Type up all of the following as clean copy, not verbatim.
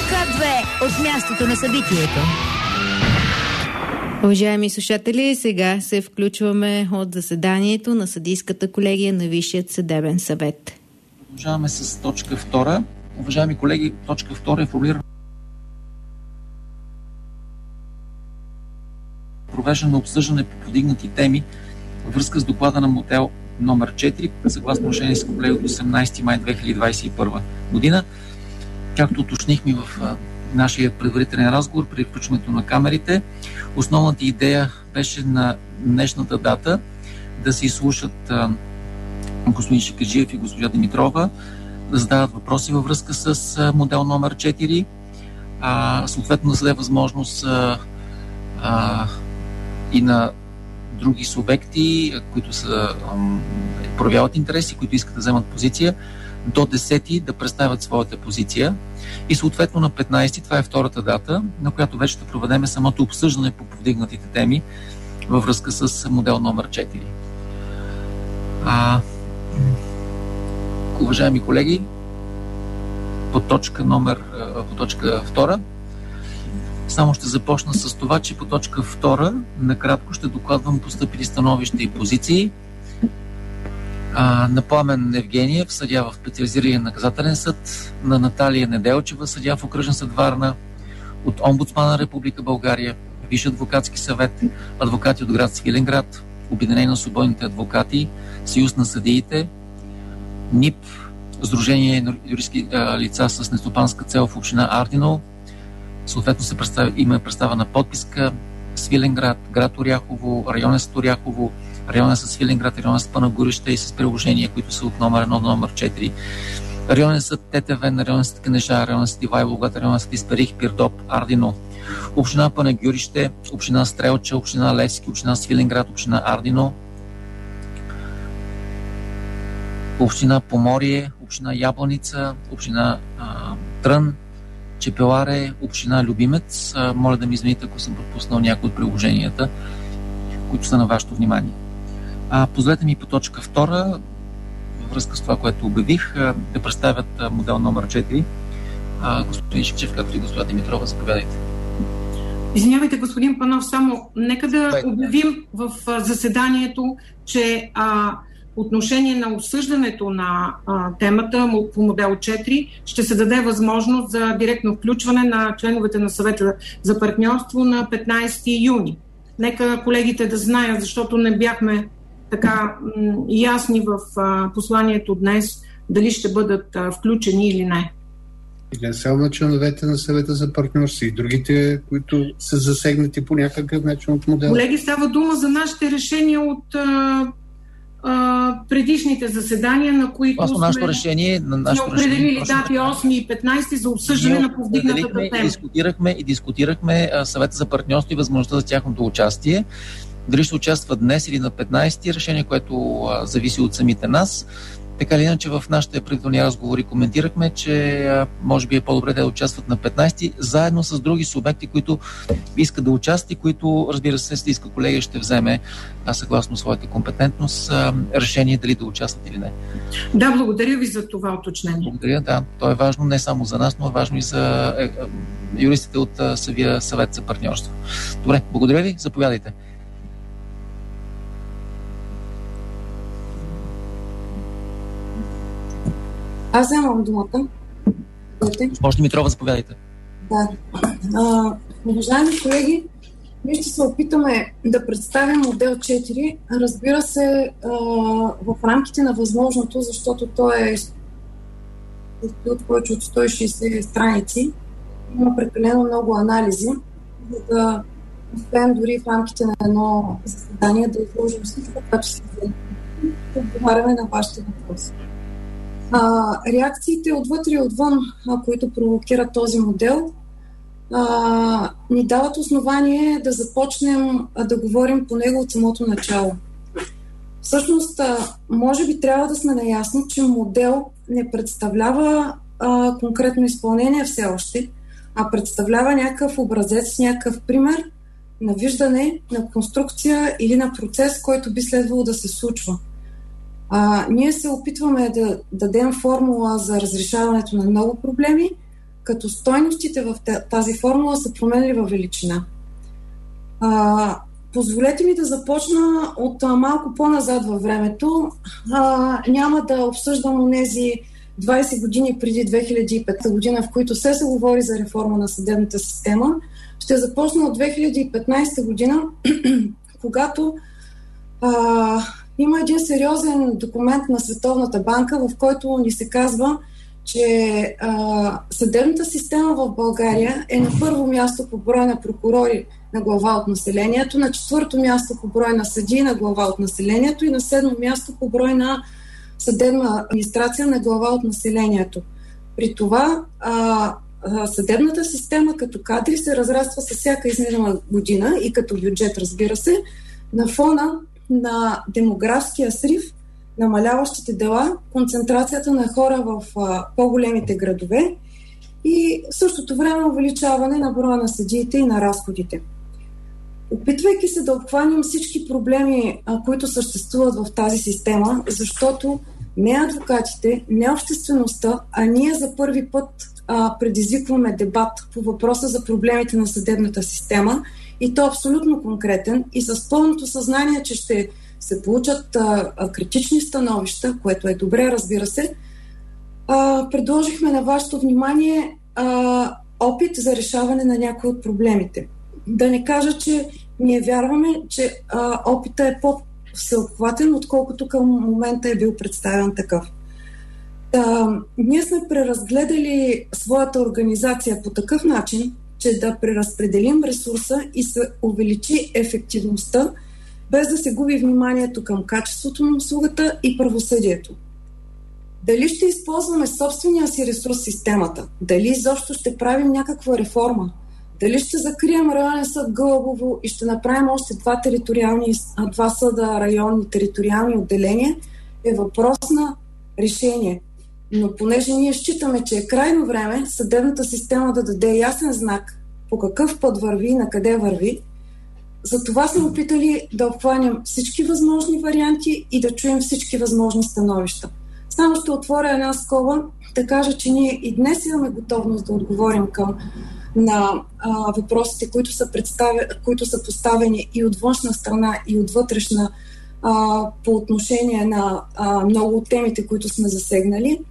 К2 от мястото на събитието. Уважаеми слушатели, сега се включваме от заседанието на съдийската колегия на Висшият съдебен съвет. Продължаваме с точка 2. Уважаеми колеги, точка 2 е формулирана провеждане на обсъждане по повдигнати теми във връзка с доклада на модел номер 4, съгласно решение с колегия от 18 май 2021 година. Както уточнихме в нашия предварителен разговор при включването на камерите, основната идея беше на днешната дата да се изслушат господин Шикаджиев и госпожа Димитрова, да задават въпроси във връзка с модел номер 4, съответно да се даде възможност и на други субекти, които проявяват интереси, които искат да вземат позиция, до 10 да представят своята позиция и съответно на 15, това е втората дата, на която вече ще проведем самото обсъждане по повдигнатите теми във връзка с модел номер 4. Уважаеми колеги, по точка 2, само ще започна с това, че по точка 2 накратко ще докладвам постъпили становища и позиции на Пламен Евгениев, съдия в специализирания наказателен съд, на Наталия Неделчева, съдия в окръжен съд Варна, от Омбудсмана на Република България, Висш адвокатски съвет, адвокати от град Свиленград, Обединение на свободните адвокати, Съюз на съдиите, НИП, Сдружение на юридически лица с нестопанска цел в община Ардино, съответно има представена подписка Свиленград, град Оряхово, районен съд Оряхово, районен съд Свиленград, районен съд Панагурище и с приложения, които са от номер 1 до номер 4. Районен съд Тетевен, районен съд Кнежа, районен съд Ивайловград, районен съд Исперих, Пирдоп, Ардино, община Панагюрище, община Стрелча, община Левски, община Свиленград, община Ардино, община Поморие, община Ябланица, община Трън, Чепеларе, община Любимец. Моля да ми извините, ако съм пропуснал някои от приложенията, които са на вашето внимание. Позволете ми по точка 2, във връзка с това, което обявих, да представят модел номер 4. Господин Шевчев, както и господа Димитрова, заповядайте. Извинявайте, господин Панов, само нека да обявим в заседанието, че отношение на обсъждането на темата по модел 4 ще се даде възможност за директно включване на членовете на съвета за партньорство на 15 юни. Нека колегите да знаят, защото не бяхме така ясни в посланието днес, дали ще бъдат включени или не. И не само на членовете на съвета за партньорство, и другите, които са засегнати по някакъв начин от модела. Колеги, става дума за нашите решения от предишните заседания, на които сме определили дати 8 и 15 за обсъждане на повдигнатата тема. Дискутирахме съвета за партньорство и възможността за тяхното участие. Дали ще участва днес или на 15, решение, което зависи от самите нас. Така или иначе в нашите предварителни разговори коментирахме, че може би е по-добре да участват на 15, заедно с други субекти, които искат да участват и които, разбира се, съдийска колегия ще вземе съгласно своята компетентност решение дали да участват или не. Да, благодаря ви за това уточнение. Благодаря, да. То е важно не само за нас, но е важно и за юристите от съвет за партньорство. Добре, благодаря ви, заповядайте. Аз вземам думата. Госпожо Димитрова, заповядайте. Да. Уважаеми колеги, ние ще се опитаме да представим модел 4. Разбира се, в рамките на възможното, защото той е от повече от 160 страници. Има прекалено много анализи, за да успеем дори в рамките на едно заседание да изложим всичко, което се вземе. Да отговаряме на вашите въпроси. Реакциите отвътре и отвън, които провокират този модел, ни дават основание да започнем да говорим по него от самото начало. Всъщност, може би трябва да сме наясно, че модел не представлява конкретно изпълнение все още, а представлява някакъв образец, някакъв пример на виждане, на конструкция или на процес, който би следвало да се случва. Ние се опитваме да дадем формула за разрешаването на много проблеми, като стойностите в тази формула са променили във величина. Позволете ми да започна от малко по-назад във времето. Няма да обсъждам онези 20 години преди 2005 година, в които се говори за реформа на съдебната система. Ще започна от 2015 година, когато има един сериозен документ на Световната банка, в който ни се казва, че съдебната система в България е на първо място по брой на прокурори на глава от населението, на четвърто място по брой на съдии на глава от населението и на седмо място по брой на съдебна администрация на глава от населението. При това съдебната система като кадри се разраства със всяка изминала година и като бюджет, разбира се, на фона на демографския срив, намаляващите дела, концентрацията на хора в по-големите градове и в същото време увеличаване на броя на съдиите и на разходите. Опитвайки се да обхванем всички проблеми, които съществуват в тази система, защото не адвокатите, не обществеността, а ние за първи път предизвикваме дебат по въпроса за проблемите на съдебната система и то абсолютно конкретен и с пълното съзнание, че ще се получат критични становища, което е добре, разбира се, предложихме на вашето внимание опит за решаване на някои от проблемите. Да не кажа, че ние вярваме, че опитът е по-всеобхватен, отколкото към момента е бил представен такъв. Ние сме преразгледали своята организация по такъв начин, че да преразпределим ресурса и се увеличи ефективността, без да се губи вниманието към качеството на услугата и правосъдието. Дали ще използваме собствения си ресурс в системата? Дали изобщо ще правим някаква реформа? Дали ще закрием районен съд Гълъбово и ще направим още два съда районни териториални отделения, е въпрос на решение. Но понеже ние считаме, че е крайно време съдебната система да даде ясен знак по какъв път върви и на къде върви, затова сме опитали да обхванем всички възможни варианти и да чуем всички възможни становища. Само ще отворя една скоба, да кажа, че ние и днес имаме готовност да отговорим на въпросите, които са поставени и от външна страна, и от вътрешна по отношение на много от темите, които сме засегнали.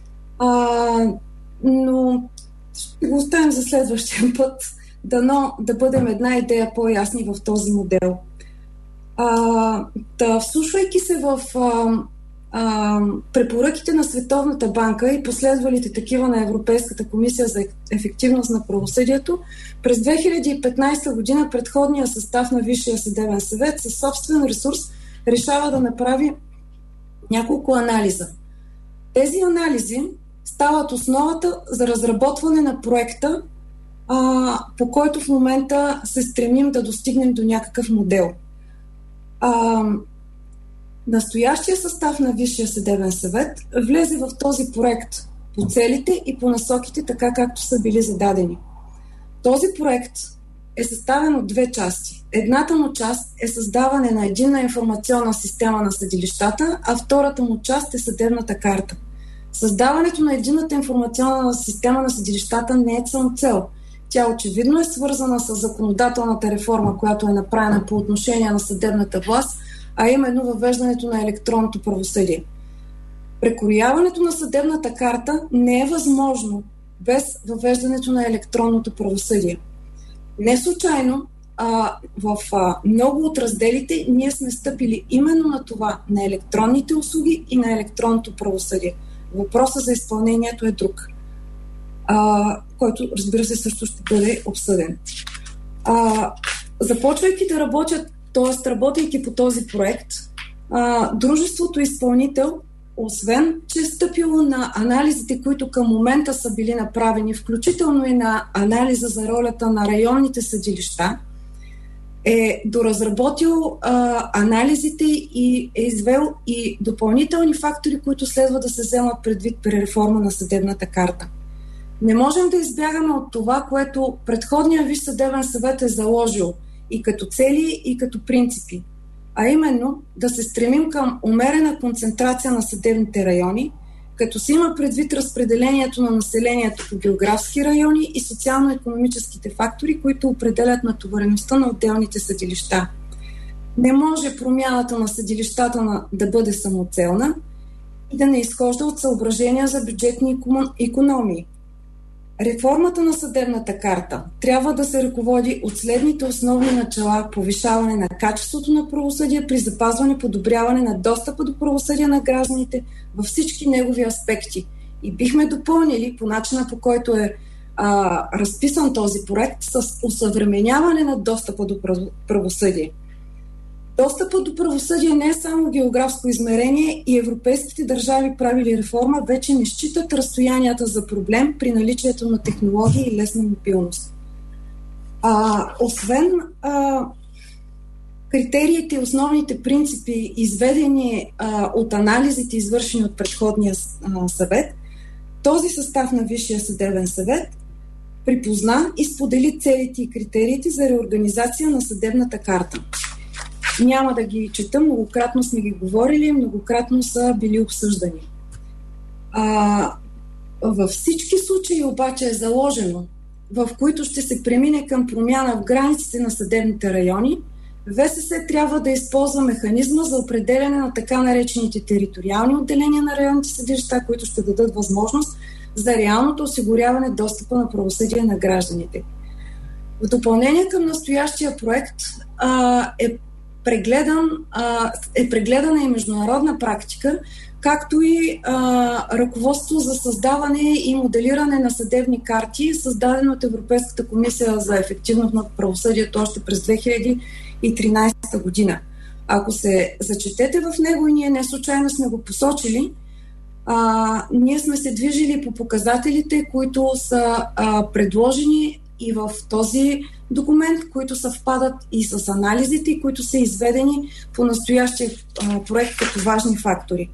Но ще го оставим за следващия път, дано да бъдем една идея по-ясни в този модел. Вслушвайки се в препоръките на Световната банка и последвалите такива на Европейската комисия за ефективност на правосъдието, през 2015 година предходния състав на Висшия съдебен съвет със собствен ресурс решава да направи няколко анализа. Тези анализи стават основата за разработване на проекта, по който в момента се стремим да достигнем до някакъв модел. Настоящия състав на Висшия съдебен съвет влезе в този проект по целите и по насоките, така както са били зададени. Този проект е съставен от две части. Едната му част е създаване на единна информационна система на съдилищата, а втората му част е съдебната карта. Създаването на единната информационна система на съдилищата не е самоцел. Тя очевидно е свързана с законодателната реформа, която е направена по отношение на съдебната власт, а именно въвеждането на електронното правосъдие. Прекрояването на съдебната карта не е възможно без въвеждането на електронното правосъдие. Не случайно в много от разделите ние сме стъпили именно на това, на електронните услуги и на електронното правосъдие. Въпросът за изпълнението е друг, който, разбира се, също ще бъде обсъден. Започвайки да работят, т.е. работейки по този проект, дружеството изпълнител, освен че е стъпило на анализите, които към момента са били направени, включително и на анализа за ролята на районните съдилища, е доразработил анализите и е извел и допълнителни фактори, които следва да се вземат предвид при реформа на съдебната карта. Не можем да избягаме от това, което предходният Висш съдебен съвет е заложил и като цели, и като принципи, а именно да се стремим към умерена концентрация на съдебните райони, като се има предвид разпределението на населението по географски райони и социално-икономическите фактори, които определят натовареността на отделните съдилища. Не може промяната на съдилищата да бъде самоцелна и да не изхожда от съображения за бюджетни икономии. Реформата на съдебната карта трябва да се ръководи от следните основни начала: повишаване на качеството на правосъдие при запазване, подобряване на достъпа до правосъдие на гражданите във всички негови аспекти. И бихме допълнили по начина, по който е разписан този проект, с усъвременяване на достъпа до правосъдие. Достъпът до правосъдие не е само географско измерение и европейските държави, правили реформа, вече не считат разстоянията за проблем при наличието на технологии и лесна мобилност. Освен критериите и основните принципи, изведени от анализите, извършени от предходния съвет, този състав на Висшия съдебен съвет припозна и сподели целите и критериите за реорганизация на съдебната карта. Няма да ги чета, многократно сме ги говорили, многократно са били обсъждани. Във всички случаи обаче е заложено, в които ще се премине към промяна в границите на съдебните райони, ВСС трябва да използва механизма за определяне на така наречените териториални отделения на районните съдилища, които ще дадат възможност за реалното осигуряване достъпа на правосъдие на гражданите. В допълнение към настоящия проект е прегледана и международна практика, както и ръководство за създаване и моделиране на съдебни карти, създадено от Европейската комисия за ефективност на правосъдието още през 2013 година. Ако се зачетете в него, и ние не случайно сме го посочили, ние сме се движили по показателите, които са предложени и в този документ, които съвпадат и с анализите, които са изведени по настоящия проект като важни фактори.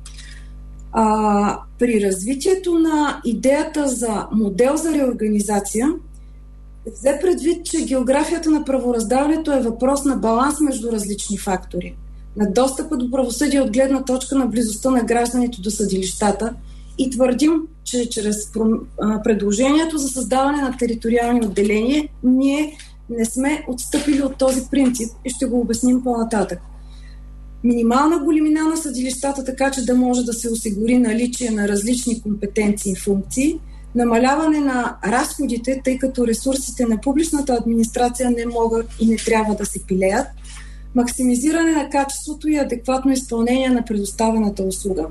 При развитието на идеята за модел за реорганизация взе предвид, че географията на правораздаването е въпрос на баланс между различни фактори. На достъпа до правосъдие от гледна точка на близостта на гражданите до съдилищата и твърдим, че чрез предложението за създаване на териториални отделения ние не сме отстъпили от този принцип и ще го обясним по-нататък. Минимална големина на съдилищата, така че да може да се осигури наличие на различни компетенции и функции, намаляване на разходите, тъй като ресурсите на публичната администрация не могат и не трябва да се пилеят, максимизиране на качеството и адекватно изпълнение на предоставената услуга.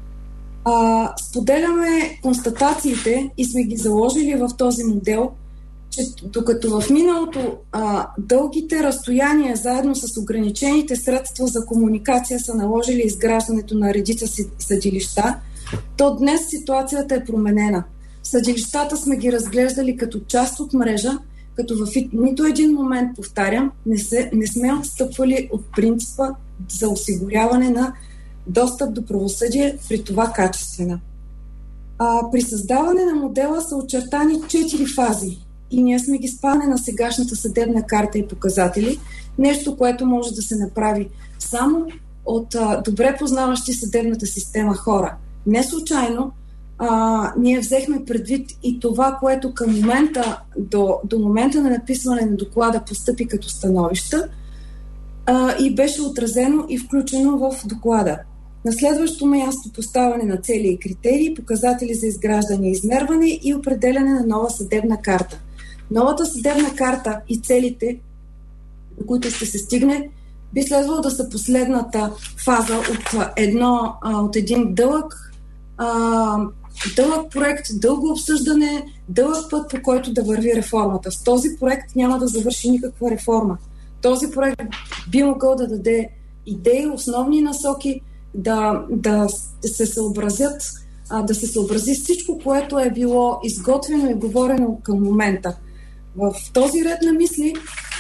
Споделяме констатациите и сме ги заложили в този модел, че докато в миналото дългите разстояния заедно с ограничените средства за комуникация са наложили изграждането на редица съдилища, то днес ситуацията е променена. Съдилищата сме ги разглеждали като част от мрежа, като в нито един момент, повтарям, не сме отстъпвали от принципа за осигуряване на достъп до правосъдие, при това качествена. При създаване на модела са очертани 4 фази и ние сме ги спали на сегашната съдебна карта и показатели, нещо, което може да се направи само от добре познаващи съдебната система хора. Не случайно ние взехме предвид и това, което към момента, до момента на написване на доклада постъпи като становища и беше отразено и включено в доклада. На следващото място поставяне на цели и критерии, показатели за изграждане и измерване и определяне на нова съдебна карта. Новата съдебна карта и целите, до които ще се стигне, би следвало да са последната фаза от един дълъг проект, дълго обсъждане, дълъг път, по който да върви реформата. С този проект няма да завърши никаква реформа. Този проект би могъл да даде идеи, основни насоки, да се съобразят, да се съобрази всичко, което е било изготвено и говорено към момента. В този ред на мисли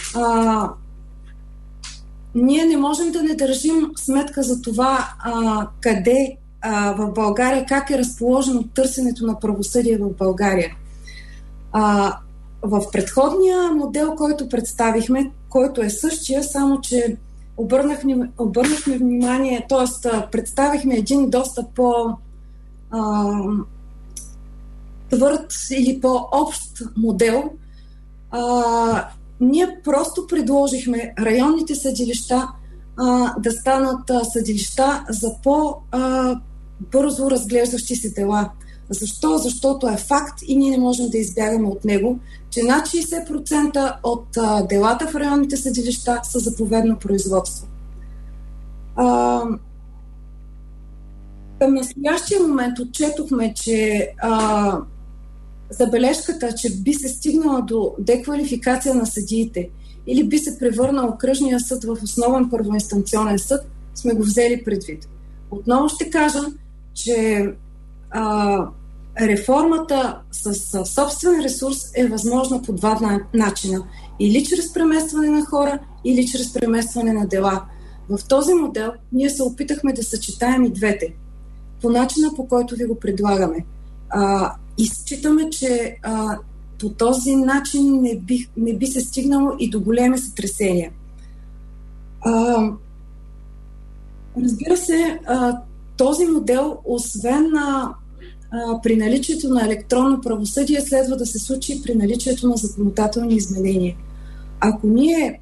ние не можем да не държим сметка за това къде в България, как е разположено търсенето на правосъдие в България. В предходния модел, който представихме, който е същия, само че обърнахме внимание, т.е. представихме един доста твърд или по-общ модел, ние просто предложихме районните съдилища да станат съдилища за по-бързо разглеждащи се дела. Защо? Защото е факт и ние не можем да избягаме от него, че над 60% от делата в районните съдилища са заповедно производство. Към настоящия момент отчетохме, че забележката, че би се стигнала до деквалификация на съдиите или би се превърнал окръжния съд в основен първоинстанционен съд, сме го взели предвид. Отново ще кажа, че реформата с собствен ресурс е възможна по два начина. Или чрез преместване на хора, или чрез преместване на дела. В този модел ние се опитахме да съчетаем и двете. По начина, по който ви го предлагаме. И считаме, че по този начин не би се стигнало и до големи сътресения. Разбира се, този модел, освен при наличието на електронно правосъдие, следва да се случи при наличието на законодателни изменения. Ако ние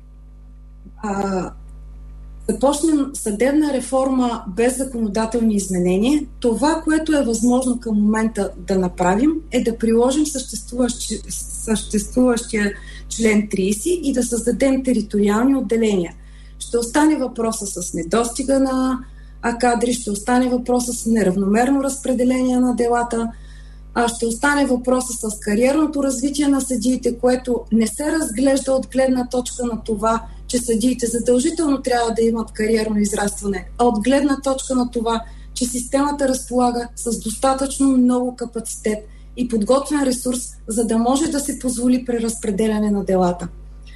започнем съдебна реформа без законодателни изменения, това, което е възможно към момента да направим, е да приложим съществуващия член 30 и да създадем териториални отделения. Ще остане въпроса с недостига на кадри, ще остане въпроса с неравномерно разпределение на делата, ще остане въпроса с кариерното развитие на съдиите, което не се разглежда от гледна точка на това, че съдиите задължително трябва да имат кариерно израстване, а от гледна точка на това, че системата разполага с достатъчно много капацитет и подготвен ресурс, за да може да се позволи преразпределяне на делата.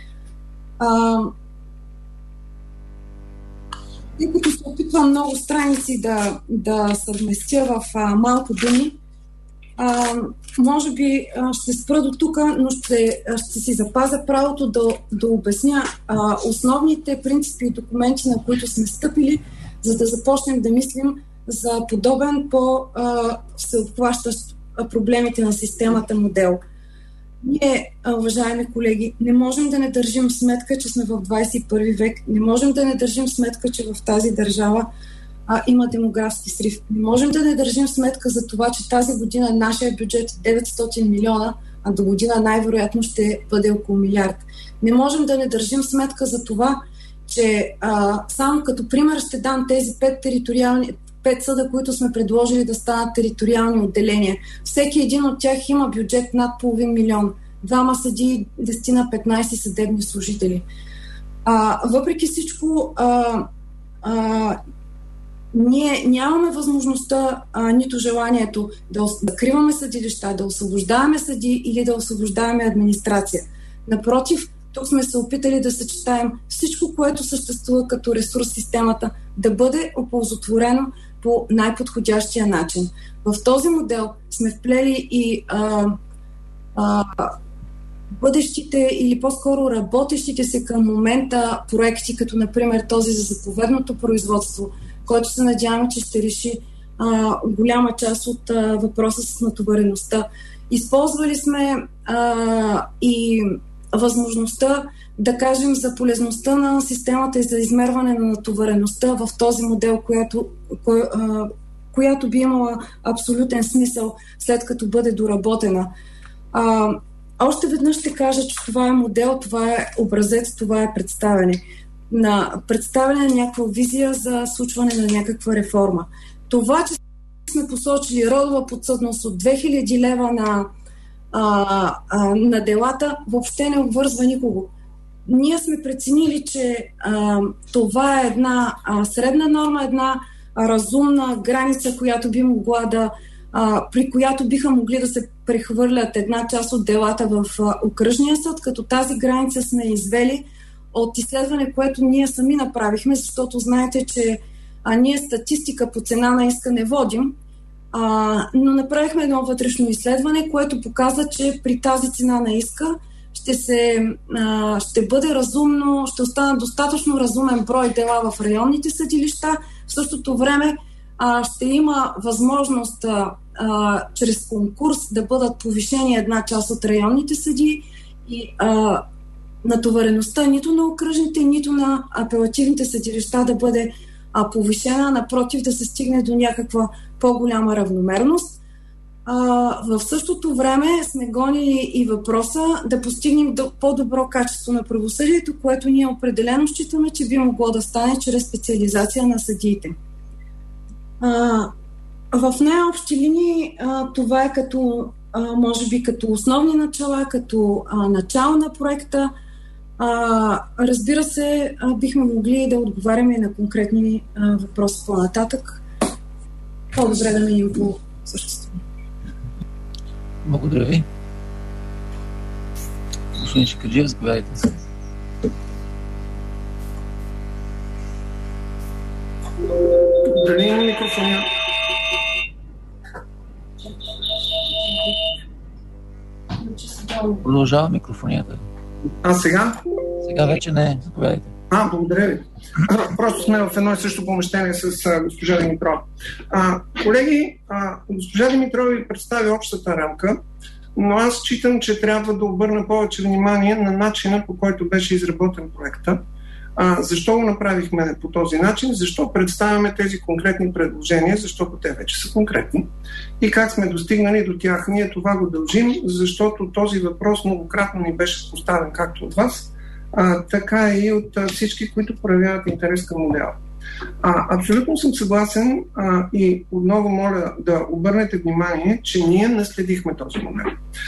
Тъй като се опитвам много страници да съвместя в малко думи, може би ще спра до тук, но ще си запазя правото да обясня основните принципи и документи, на които сме стъпили, за да започнем да мислим за подобен по-всеобхващащ проблемите на системата модел. Ние, уважаеми колеги, не можем да не държим сметка, че сме в 21 век, не можем да не държим сметка, че в тази държава има демографски срив. Не можем да не държим сметка за това, че тази година нашия бюджет е 900 милиона, а до година най-вероятно ще бъде около милиард. Не можем да не държим сметка за това, че само като пример ще дам тези 5 съда, които сме предложили да станат териториални отделения. Всеки един от тях има бюджет над половин милион. 2 съдии, 10-15 съдебни служители. Въпреки всичко, ние нямаме възможността, нито желанието да закриваме съдилища, да освобождаваме съдии или да освобождаваме администрация. Напротив, тук сме се опитали да съчетаем всичко, което съществува като ресурс в системата, да бъде оползотворено по най-подходящия начин. В този модел сме вплели и бъдещите или по-скоро работещите се към момента проекти, като например този за заповедното производство, който се надяваме, че ще реши голяма част от въпроса с натовареността. Използвали сме и възможността да кажем за полезността на системата и за измерване на натовареността в този модел, която би имала абсолютен смисъл след като бъде доработена. Още веднъж ще кажа, че това е модел, това е образец, това е представяне. Представяне на някаква визия за случване на някаква реформа. Това, че сме посочили родова подсъдност от 2000 лева на делата, въобще не обвързва никого. Ние сме преценили, че това е една средна норма, една разумна граница, която би могла при която биха могли да се прехвърлят една част от делата в окръжния съд, като тази граница сме извели от изследване, което ние сами направихме, защото знаете, че ние статистика по цена на иска не водим, но направихме едно вътрешно изследване, което показва, че при тази цена на иска ще бъде разумно, ще остана достатъчно разумен брой дела в районните съдилища. В същото време ще има възможност чрез конкурс да бъдат повишени една част от районните съдии и натовареността нито на окръжните, нито на апелативните съдилища да бъде повишена, напротив да се стигне до някаква по-голяма равномерност. В същото време сме гонили и въпроса да постигнем по-добро качество на правосъдието, което ние определено считаме, че би могло да стане чрез специализация на съдиите. В най-общи линии това е като, може би като основни начала, като начало на проекта. Разбира се, бихме могли да отговаряме на конкретни въпроси по-нататък. По-добре да минем по същество. Благодаря ви. Господин Чакърджиев, заповядайте се. Дали има микрофония? Продължава микрофонията. А сега? Сега вече не. Заповядайте. Благодаря ви. Просто сме в едно и също помещение с госпожа Димитрова. Колеги, госпожа Димитрова ви представи общата рамка, но аз считам, че трябва да обърна повече внимание на начина, по който беше изработен проекта. Защо го направихме по този начин? Защо представяме тези конкретни предложения? Защото те вече са конкретни. И как сме достигнали до тях? Ние това го дължим, защото този въпрос многократно ни беше поставен както от вас, така и от всички, които проявяват интерес към модела. Абсолютно съм съгласен и отново моля да обърнете внимание, че ние наследихме този модел.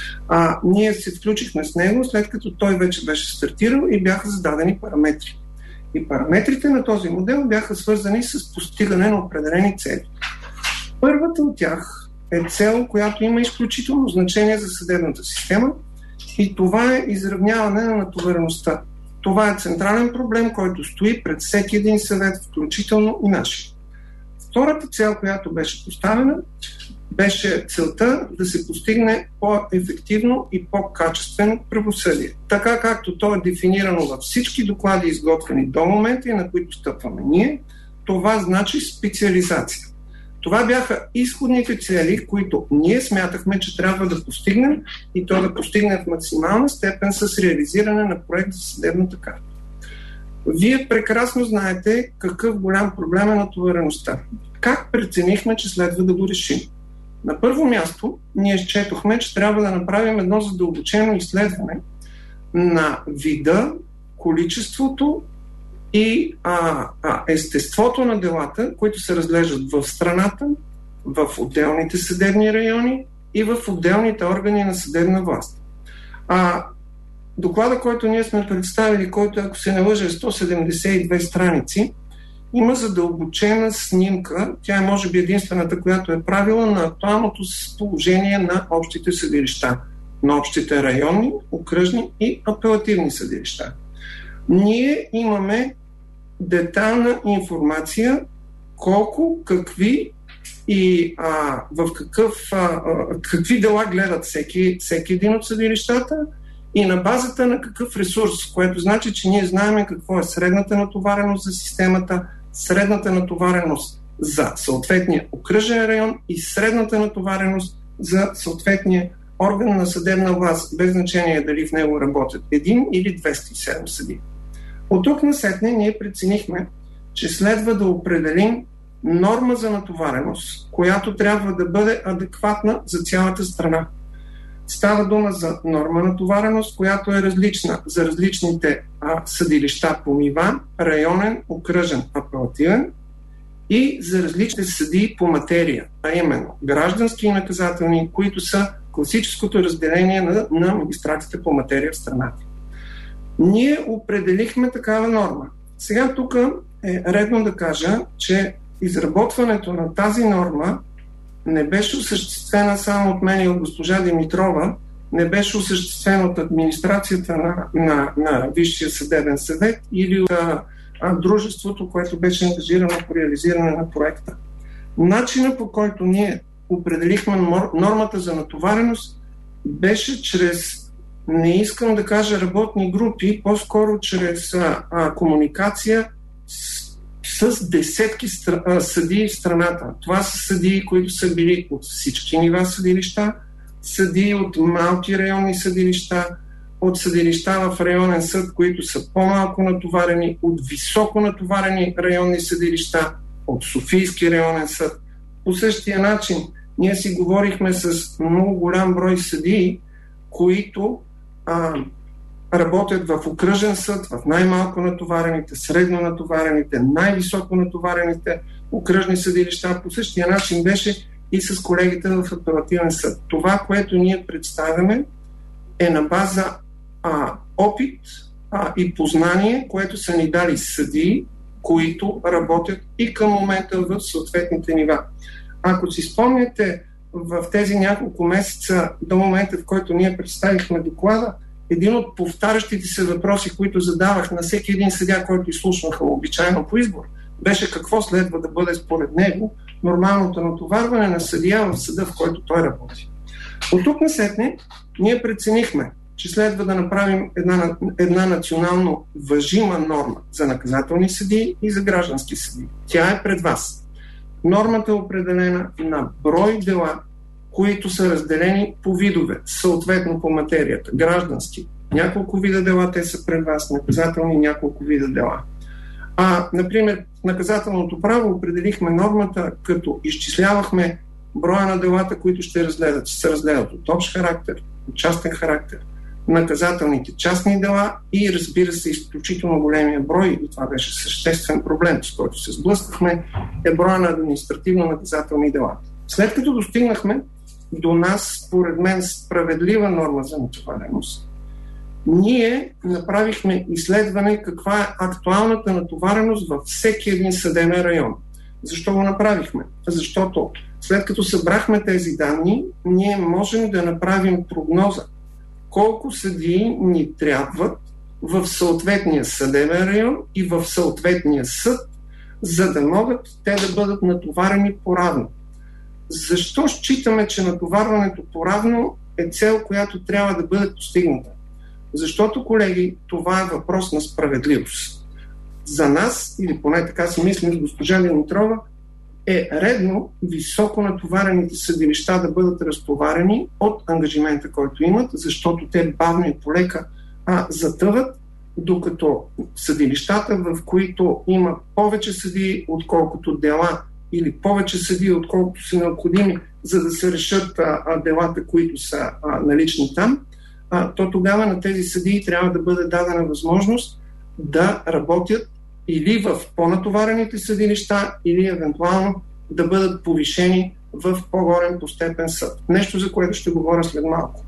Ние се включихме с него, след като той вече беше стартирал и бяха зададени параметри. И параметрите на този модел бяха свързани с постигане на определени цели. Първата от тях е цел, която има изключително значение за съдебната система, и това е изравняване на натовареността. Това е централен проблем, който стои пред всеки един съвет, включително и нашия. Втората цел, която беше поставена, беше целта да се постигне по-ефективно и по-качествено правосъдие. Така както то е дефинирано във всички доклади, изготвени до момента и на които стъпваме ние, това значи специализация. Това бяха изходните цели, които ние смятахме, че трябва да постигнем, и то да постигнем в максимална степен с реализиране на проект за съдебната карта. Вие прекрасно знаете какъв голям проблем е натовареността. Как преценихме, че следва да го решим? На първо място, ние счетохме, че трябва да направим едно задълбочено изследване на вида, количеството и естеството на делата, които се разглеждат в страната, в отделните съдебни райони и в отделните органи на съдебна власт. Доклада, който ние сме представили, който, ако се не лъжа, е 172 страници, има задълбочена снимка. Тя е, може би, единствената, която е правила на актуалното положение на общите съдилища, на общите районни, окръжни и апелативни съдилища. Ние имаме детайлна информация колко, какви и какви дела гледат всеки един от съдилищата и на базата на какъв ресурс, което значи, че ние знаем какво е средната натовареност за системата, средната натовареност за съответния окръжен район и средната натовареност за съответния орган на съдебна власт, без значение дали в него работят 1 или 207 съдии. От тук насетне ние преценихме, че следва да определим норма за натовареност, която трябва да бъде адекватна за цялата страна. Става дума за норма натовареност, която е различна за различните съдилища по нива, районен, окръжен, апелативен, и за различните съдии по материя, а именно граждански и наказателни, които са класическото разделение на магистратите по материя в страната. Ние определихме такава норма. Сега тук е редно да кажа, че изработването на тази норма не беше осъществена само от мен и от госпожа Димитрова, не беше осъществена от администрацията на Висшия съдебен съвет или от дружеството, което беше ангажирано по реализиране на проекта. Начинът, по който ние определихме нормата за натовареност, беше чрез, не искам да кажа работни групи, по-скоро чрез комуникация с десетки съдии в страната. Това са съдии, които са били от всички нива съдилища, съдии от малки районни съдилища, от съдилища в районен съд, които са по-малко натоварени, от високо натоварени районни съдилища, от Софийски районен съд. По същия начин ние си говорихме с много голям брой съдии, които работят в окръжен съд, в най-малко натоварените, средно натоварените, най-високо натоварените окръжни съдилища. По същия начин беше и с колегите в апелативен съд. Това, което ние представяме, е на база опит и познание, което са ни дали съдии, които работят и към момента в съответните нива. Ако си спомняте, в тези няколко месеца до момента, в който ние представихме доклада, един от повтарящите се въпроси, които задавах на всеки един съдия, който изслушваха обичайно по избор, беше какво следва да бъде според него нормалното натоварване на съдия в съда, в който той работи. От тук насетне ние преценихме, че следва да направим една национално важима норма за наказателни съдии и за граждански съдии. Тя е пред вас. Нормата е определена на брой дела, които са разделени по видове, съответно по материята. Граждански. Няколко вида дела, те са пред вас. Наказателни няколко вида дела. Например, наказателното право определихме нормата, като изчислявахме броя на делата, които ще се разгледат от общ характер, от частен характер, наказателните частни дела и, разбира се, изключително големия брой, и това беше съществен проблем, с който се сблъскахме, е броя на административно-наказателни дела. След като достигнахме до нас, според мен, справедлива норма за натовареност, ние направихме изследване каква е актуалната натовареност във всеки един съдебен район. Защо го направихме? Защото след като събрахме тези данни, ние можем да направим прогноза колко съдии ни трябват в съответния съдебен район и в съответния съд, за да могат те да бъдат натоварени по-равно. Защо считаме, че натоварването по-равно е цел, която трябва да бъде постигната? Защото, колеги, това е въпрос на справедливост. За нас, или поне така си мислим с госпожа Димитрова, е редно високо натоварените съдилища да бъдат разтоварени от ангажимента, който имат, защото те бавно и полека затъват, докато съдилищата, в които има повече съдии, отколкото дела, или повече съдии, отколкото са необходими, за да се решат делата, които са налични там, то тогава на тези съдии трябва да бъде дадена възможност да работят или в по-натоварените съдилища, или евентуално да бъдат повишени в по-горен по степен съд. Нещо, за което ще говоря след малко.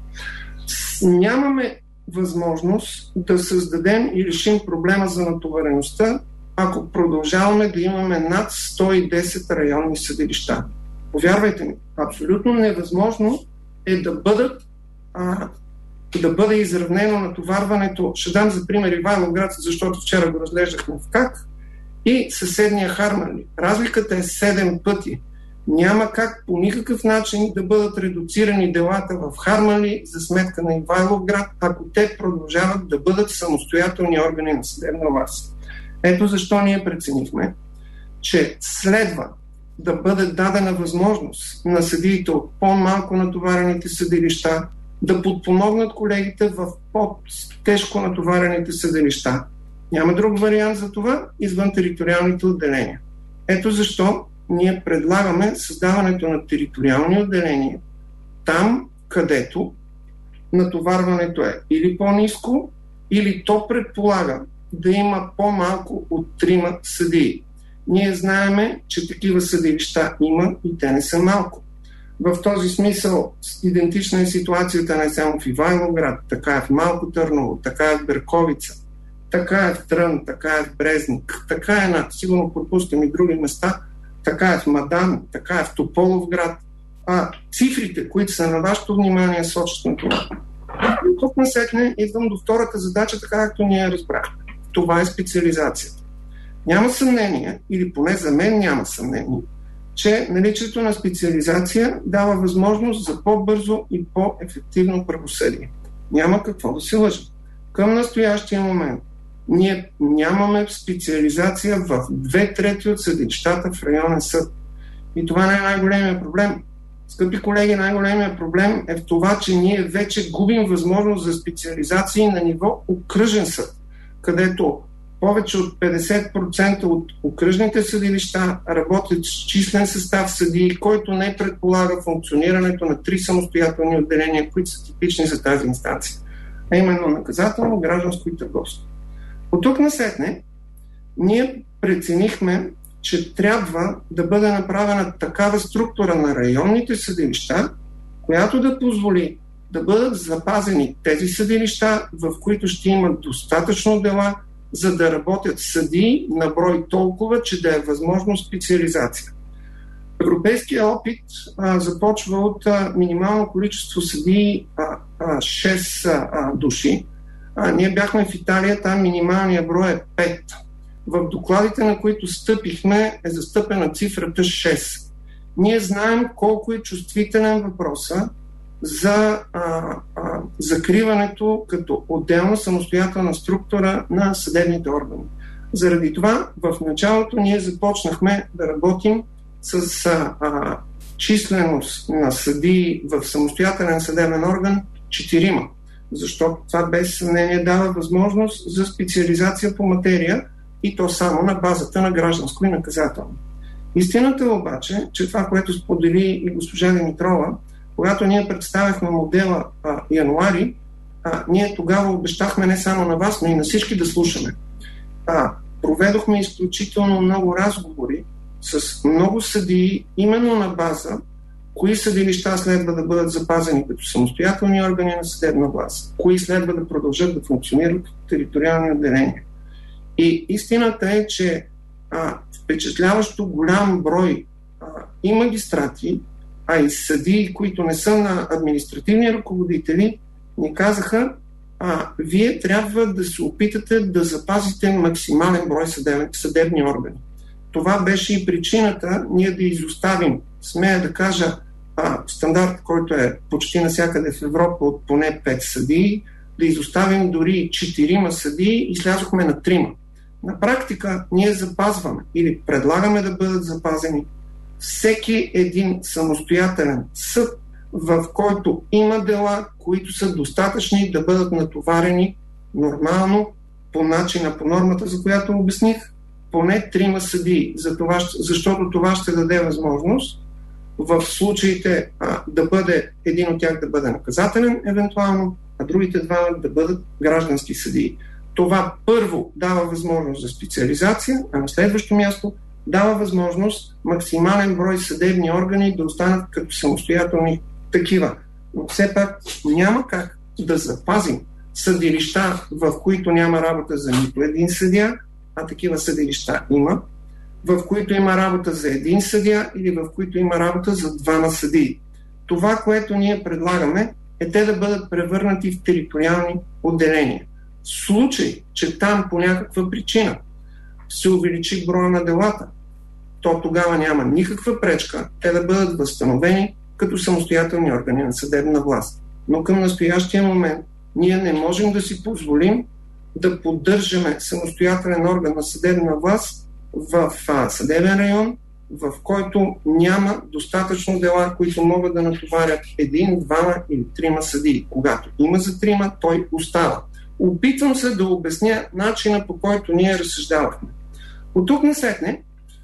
Нямаме възможност да създадем и решим проблема за натовареността, ако продължаваме да имаме над 110 районни съдилища. Повярвайте ми, абсолютно невъзможно е да бъде изравнено натоварването. Ще дам за пример Ивайловград, защото вчера го разглеждахме в КАК, и съседния Харманли. Разликата е 7 пъти. Няма как по никакъв начин да бъдат редуцирани делата в Харманли за сметка на Ивайловград, ако те продължават да бъдат самостоятелни органи на съдебна власт. Ето защо ние преценихме, че следва да бъде дадена възможност на съдиите от по-малко натоварените съдилища да подпомогнат колегите в по-тежко натоварените съдилища. Няма друг вариант за това извън териториалните отделения. Ето защо ние предлагаме създаването на териториални отделения там, където натоварването е или по-ниско, или то предполага да има по-малко от 3 съдии. Ние знаеме, че такива съдилища има и те не са малко. В този смисъл идентична е ситуацията не само в Ивайловград, така е в Малко Търново, така е в Берковица, така е в Трън, така е в Брезник, така е на, сигурно пропускам и други места, така е в Мадан, така е в Тополовград. Цифрите, които са на вашето внимание, сочат на това. И тук насетне идвам до втората задача, така както ние разбрахме. Това е специализацията. Няма съмнение, или поне за мен няма съмнение, че наличието на специализация дава възможност за по-бързо и по-ефективно правосъдие. Няма какво да се лъжи. Към настоящия момент Ние нямаме специализация в 2/3 от съдилищата в районен съд. И това не е най-големия проблем. Скъпи колеги, най-големия проблем е в това, че ние вече губим възможност за специализации на ниво окръжен съд, където повече от 50% от окръжните съдилища работят с числен състав съдии, който не предполага функционирането на 3 самостоятелни отделения, които са типични за тази инстанция, а именно наказателно, гражданско и търговско. От тук насетне ние преценихме, че трябва да бъде направена такава структура на районните съдилища, която да позволи да бъдат запазени тези съдилища, в които ще имат достатъчно дела, за да работят съдии на брой толкова, че да е възможно специализация. Европейският опит започва от минимално количество съдии 6 души. Ние бяхме в Италия, там минималният брой е 5. В докладите, на които стъпихме, е застъпена цифрата 6. Ние знаем колко е чувствителен въпроса за закриването като отделна самостоятелна структура на съдебните органи. Заради това в началото ние започнахме да работим с численост на съдии в самостоятелен съдебен орган 4, защото това без съмнение дава възможност за специализация по материя и то само на базата на гражданско и наказателно. Истината е обаче, че това, което сподели и госпожа Димитрова, когато ние представяхме модела януари, ние тогава обещахме не само на вас, но и на всички да слушаме. Проведохме изключително много разговори с много съдии, именно на база кои съдилища следва да бъдат запазени като самостоятелни органи на съдебна власт, кои следва да продължат да функционират в териториални отделения. И истината е, че впечатляващо голям брой и магистрати, а и съдии, които не са на административни ръководители, ни казаха, вие трябва да се опитате да запазите максимален брой съдебни органи. Това беше и причината ние да изоставим, смея да кажа, стандарт, който е почти навсякъде в Европа от поне 5 съдии, да изоставим дори 4 съдии и слязохме на 3. На практика ние запазваме или предлагаме да бъдат запазени всеки един самостоятелен съд, в който има дела, които са достатъчни да бъдат натоварени нормално по начина, по нормата, за която обясних, поне 3 съдии, защото това ще даде възможност в случаите да бъде един от тях да бъде наказателен евентуално, а другите 2 да бъдат граждански съдии. Това първо дава възможност за специализация, а на следващо място дава възможност максимален брой съдебни органи да останат като самостоятелни такива. Но все пак няма как да запазим съдилища, в които няма работа за нито един съдия, а такива съдилища има, в които има работа за един съдия или в които има работа за 2 съдии. Това, което ние предлагаме, е те да бъдат превърнати в териториални отделения. В случай, че там по някаква причина се увеличи броя на делата, то тогава няма никаква пречка те да бъдат възстановени като самостоятелни органи на съдебна власт. Но към настоящия момент ние не можем да си позволим да поддържаме самостоятелен орган на съдебна власт в съдебен район, в който няма достатъчно дела, които могат да натоварят 1, 2 или 3 съдии. Когато има за 3, той остава. Опитвам се да обясня начина, по който ние разсъждавахме. От тук насетне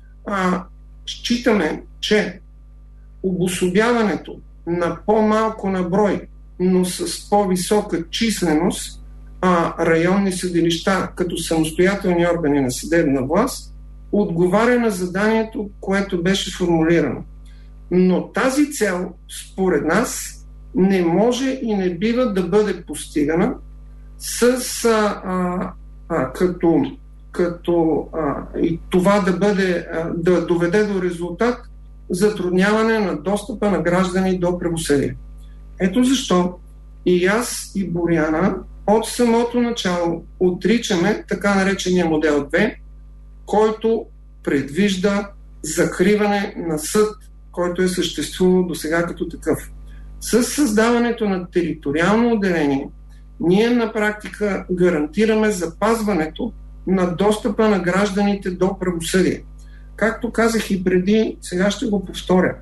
считаме, че обособяването на по-малко на брой, но с по-висока численост районни съдилища като самостоятелни органи на съдебна власт отговаря на заданието, което беше формулирано. Но тази цел, според нас, не може и не бива да бъде постигана и това да доведе до резултат затрудняване на достъпа на граждани до правосъдие. Ето защо и аз, и Боряна от самото начало отричаме така наречения модел 2, който предвижда закриване на съд, който е съществувал до сега като такъв. С създаването на териториално отделение ние на практика гарантираме запазването на достъпа на гражданите до правосъдие. Както казах и преди, сега ще го повторя.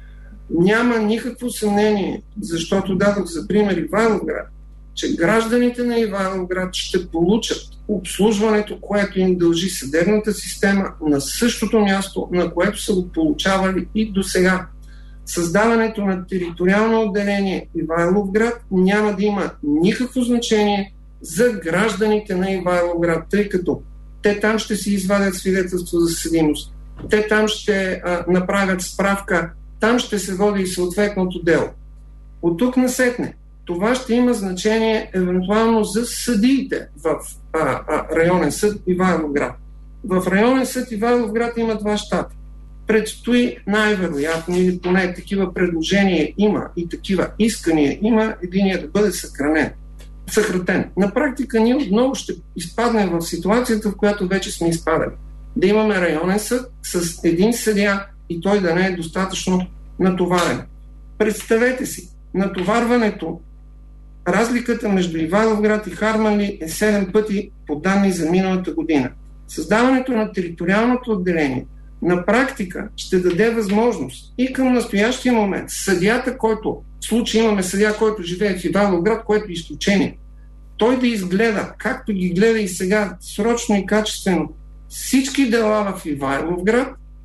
Няма никакво съмнение, защото дадох за пример Ивайловград, че гражданите на Ивайловград ще получат обслужването, което им дължи съдебната система на същото място, на което са го получавали и до сега. Създаването на териториално отделение Ивайловград няма да има никакво значение за гражданите на Ивайловград, тъй като те там ще си извадят свидетелство за съдимост, те там ще направят справка, там ще се води и съответното дело. От тук насетне това ще има значение евентуално за съдиите в районен съд Ивайловград. В районен съд Ивайловград има 2 щата. Предстои най-вероятно, или поне такива предложения има и такива искания има, единия да бъде съкратен. На практика ние отново ще изпаднем в ситуацията, в която вече сме изпадали. Да имаме районен съд с един съдия и той да не е достатъчно натоварен. Представете си, натоварването, разликата между Ивайловград и Харманли е 7 пъти по данни за миналата година. Създаването на териториалното отделение на практика ще даде възможност и към настоящия момент съдията, който, в случай имаме съдия, който живее в Ивайловград, което е изключение, той да изгледа, както ги гледа и сега, срочно и качествено, всички дела в Ивайловград,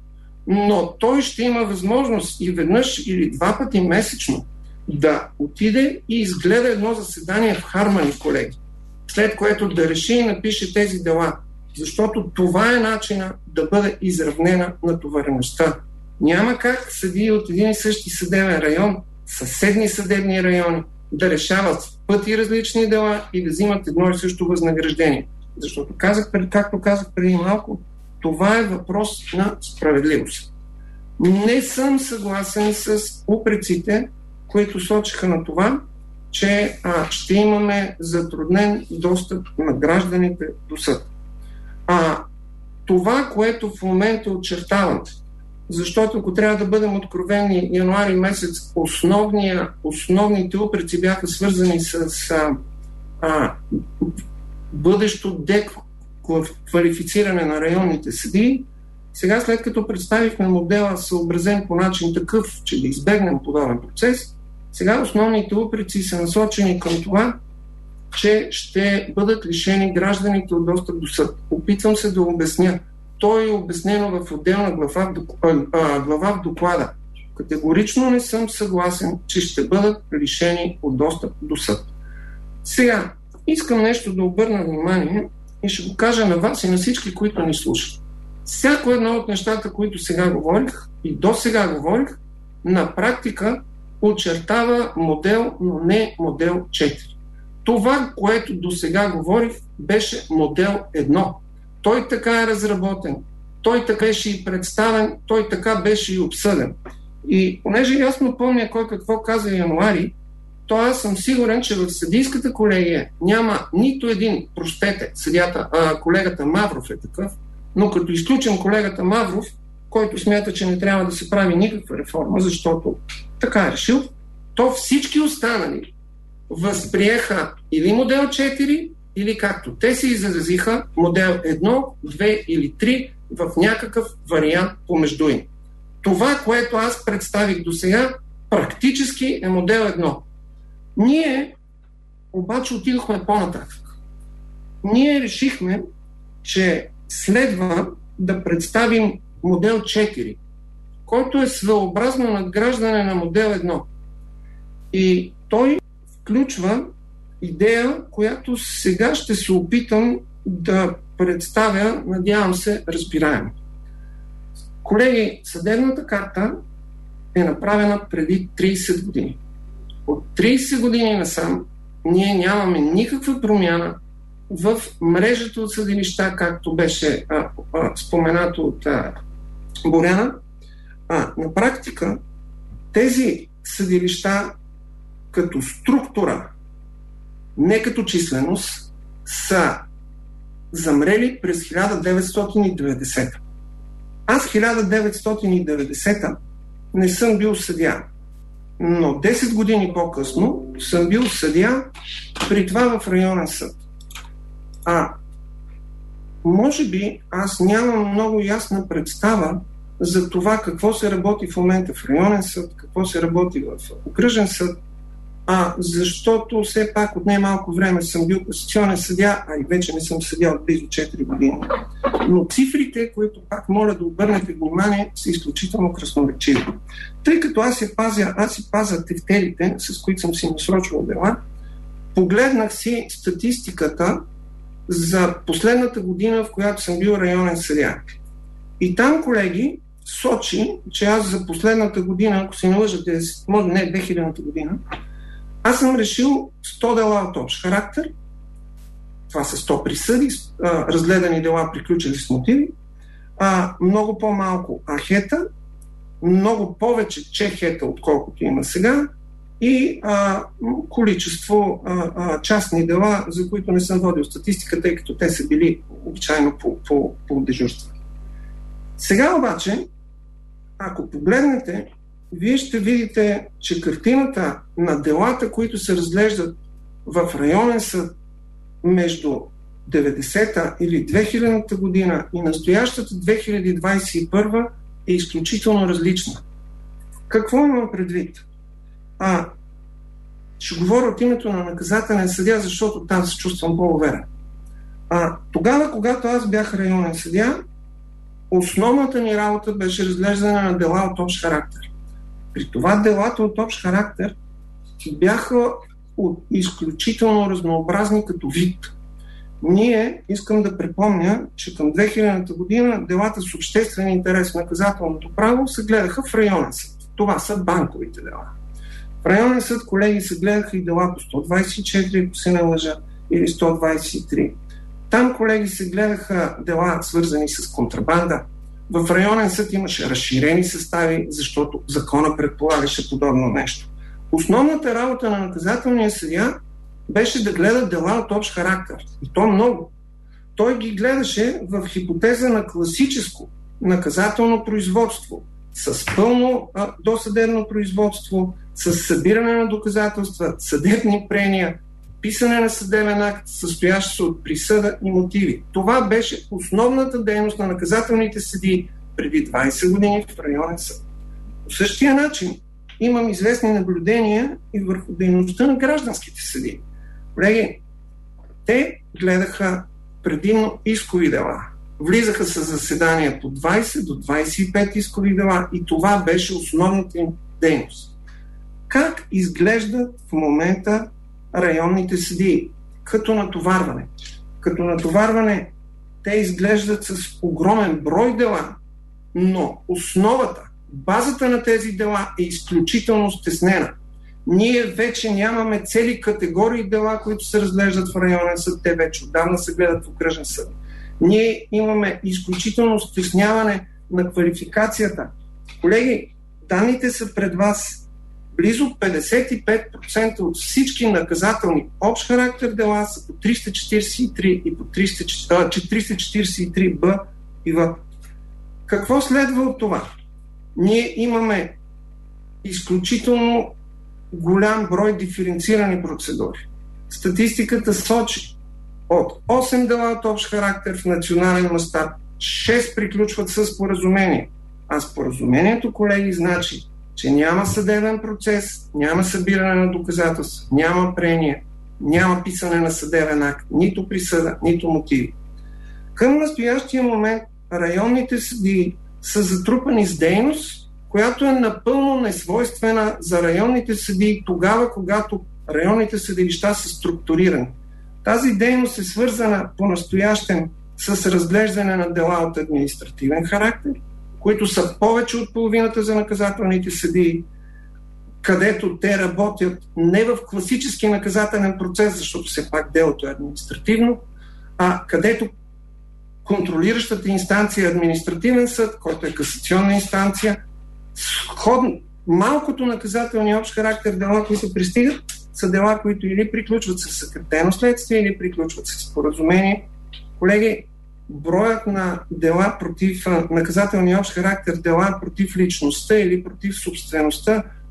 но той ще има възможност и веднъж или 2 пъти месечно да отиде и изгледа едно заседание в Харманли, колеги, след което да реши и напише тези дела. Защото това е начина да бъде изравнена натовареността. Няма как съдии от един и същи съдебен район, съседни съдебни райони, да решават пъти различни дела и да взимат едно и също възнаграждение. Защото, както казах преди малко, това е въпрос на справедливост. Не съм съгласен с упреците, които сочиха на това, че ще имаме затруднен достъп на гражданите до съд. Това, което в момента очертавам, защото ако трябва да бъдем откровени, януари месец основните упреци бяха свързани с бъдещо деквалифициране на районните съдии. Сега, след като представихме модела съобразен по начин такъв, че да избегнем подобен процес, сега основните упреци са насочени към това, че ще бъдат лишени гражданите от достъп до съд. Опитвам се да обясня. То е обяснено в отделна глава в доклада. Категорично не съм съгласен, че ще бъдат лишени от достъп до съд. Сега, искам нещо да обърна внимание и ще го кажа на вас и на всички, които ни слушат. Всяко едно от нещата, които сега говорих и до сега говорих, на практика очертава модел, но не модел 4. Това, което до сега говорих, беше модел 1. Той така е разработен, той така беше и представен, той така беше и обсъден. И понеже ясно помня кой какво каза януари, то аз съм сигурен, че в съдийската колегия няма нито един, колегата Мавров е такъв, но като изключим колегата Мавров, който смята, че не трябва да се прави никаква реформа, защото така е решил, то всички останали възприеха или модел 4, или както те се изразиха, модел 1, 2 или 3 в някакъв вариант помежду им. Това, което аз представих до сега, практически е модел 1. Ние обаче отидохме по-нататък. Ние решихме, че следва да представим модел 4, който е своеобразно надграждане на модел 1. И той включва идея, която сега ще се опитам да представя, надявам се, разбираемо. Колеги, съдебната карта е направена преди 30 години. От 30 години насам ние нямаме никаква промяна в мрежата от съдилища, както беше споменато от Боряна. На практика тези съдилища като структура, не като численост, са замрели през 1990. Аз 1990 не съм бил съдия. Но 10 години по-късно съм бил съдия, при това в районен съд. Може би аз нямам много ясна представа за това какво се работи в момента в районен съд, какво се работи в окръжен съд, защото все пак от най-малко време съм бил касационен съдия, и вече не съм съдия от близо 4 години. Но цифрите, които пак моля да обърнете внимание, са изключително красноречиви. Тъй като аз си пазя тефтерите, с които съм си насрочвал дела, погледнах си статистиката за последната година, в която съм бил районен съдия. И там, колеги, сочи, че аз за последната година, ако се не лъжа, може не 2000-та година, аз съм решил 100 дела от общ характер. Това са 100 присъди, разгледани дела, приключили с мотиви, много по-малко ахета, много повече чехета, отколкото има сега, и количество частни дела, за които не съм водил статистика, тъй като те са били обичайно по дежурство. Сега обаче, ако погледнете, вие ще видите, че картината на делата, които се разглеждат в районен съд между 90-та или 2000-та година и настоящата 2021 е изключително различна. Какво имам предвид? Ще говоря от името на наказателен съдия, защото там се чувствам по-уверен. Тогава, когато аз бях районен съдия, основната ни работа беше разглеждане на дела от общ характер. При това делата от общ характер бяха изключително разнообразни като вид. Ние, искам да припомня, че към 2000-та година делата с обществен интерес в наказателното право се гледаха в районен съд. Това са банковите дела. В районен съд, колеги, се гледаха и дела по 124, ако се не лъжа, или 123. Там, колеги, се гледаха дела, свързани с контрабанда. В районен съд имаше разширени състави, защото закона предполагаше подобно нещо. Основната работа на наказателния съдия беше да гледа дела от общ характер. И то много. Той ги гледаше в хипотеза на класическо наказателно производство, с пълно досъдебно производство, с събиране на доказателства, съдебни прения, писане на съдебен акт, състоящ се от присъда и мотиви. Това беше основната дейност на наказателните съдии преди 20 години в районен съд. По същия начин имам известни наблюдения и върху дейността на гражданските съдии. Колеги, те гледаха предимно искови дела. Влизаха с заседания по 20 до 25 искови дела и това беше основната им дейност. Как изглеждат в момента районните съдии? Като натоварване. Като натоварване те изглеждат с огромен брой дела, но основата, базата на тези дела е изключително стеснена. Ние вече нямаме цели категории дела, които се разглеждат в районен съд, те вече отдавна се гледат в окръжен съд. Ние имаме изключително стесняване на квалификацията. Колеги, данните са пред вас. Близо 55% от всички наказателни общ характер дела са по 343 и по 343Б и В. Какво следва от това? Ние имаме изключително голям брой диференцирани процедури. Статистиката сочи от 8 дела от общ характер в национален мащаб, 6 приключват с споразумение. А споразумението, колеги, значи, че няма съдебен процес, няма събиране на доказателства, няма прения, няма писане на съдебен акт, нито присъда, нито мотиви. Към настоящия момент районните съдии са затрупани с дейност, която е напълно несвойствена за районните съдии тогава, когато районните съдилища са структурирани. Тази дейност е свързана по-настоящем с разглеждане на дела от административен характер, които са повече от половината за наказателните съдии, където те работят не в класически наказателен процес, защото все пак делото е административно, а където контролиращата инстанция е административен съд, който е касационна инстанция. Малкото наказателни общ характер дела, които пристигат, са дела, които или приключват с съкратено следствие, или приключват с споразумение. Колеги, броят на дела против наказателния общ характер, дела против личността или против собствеността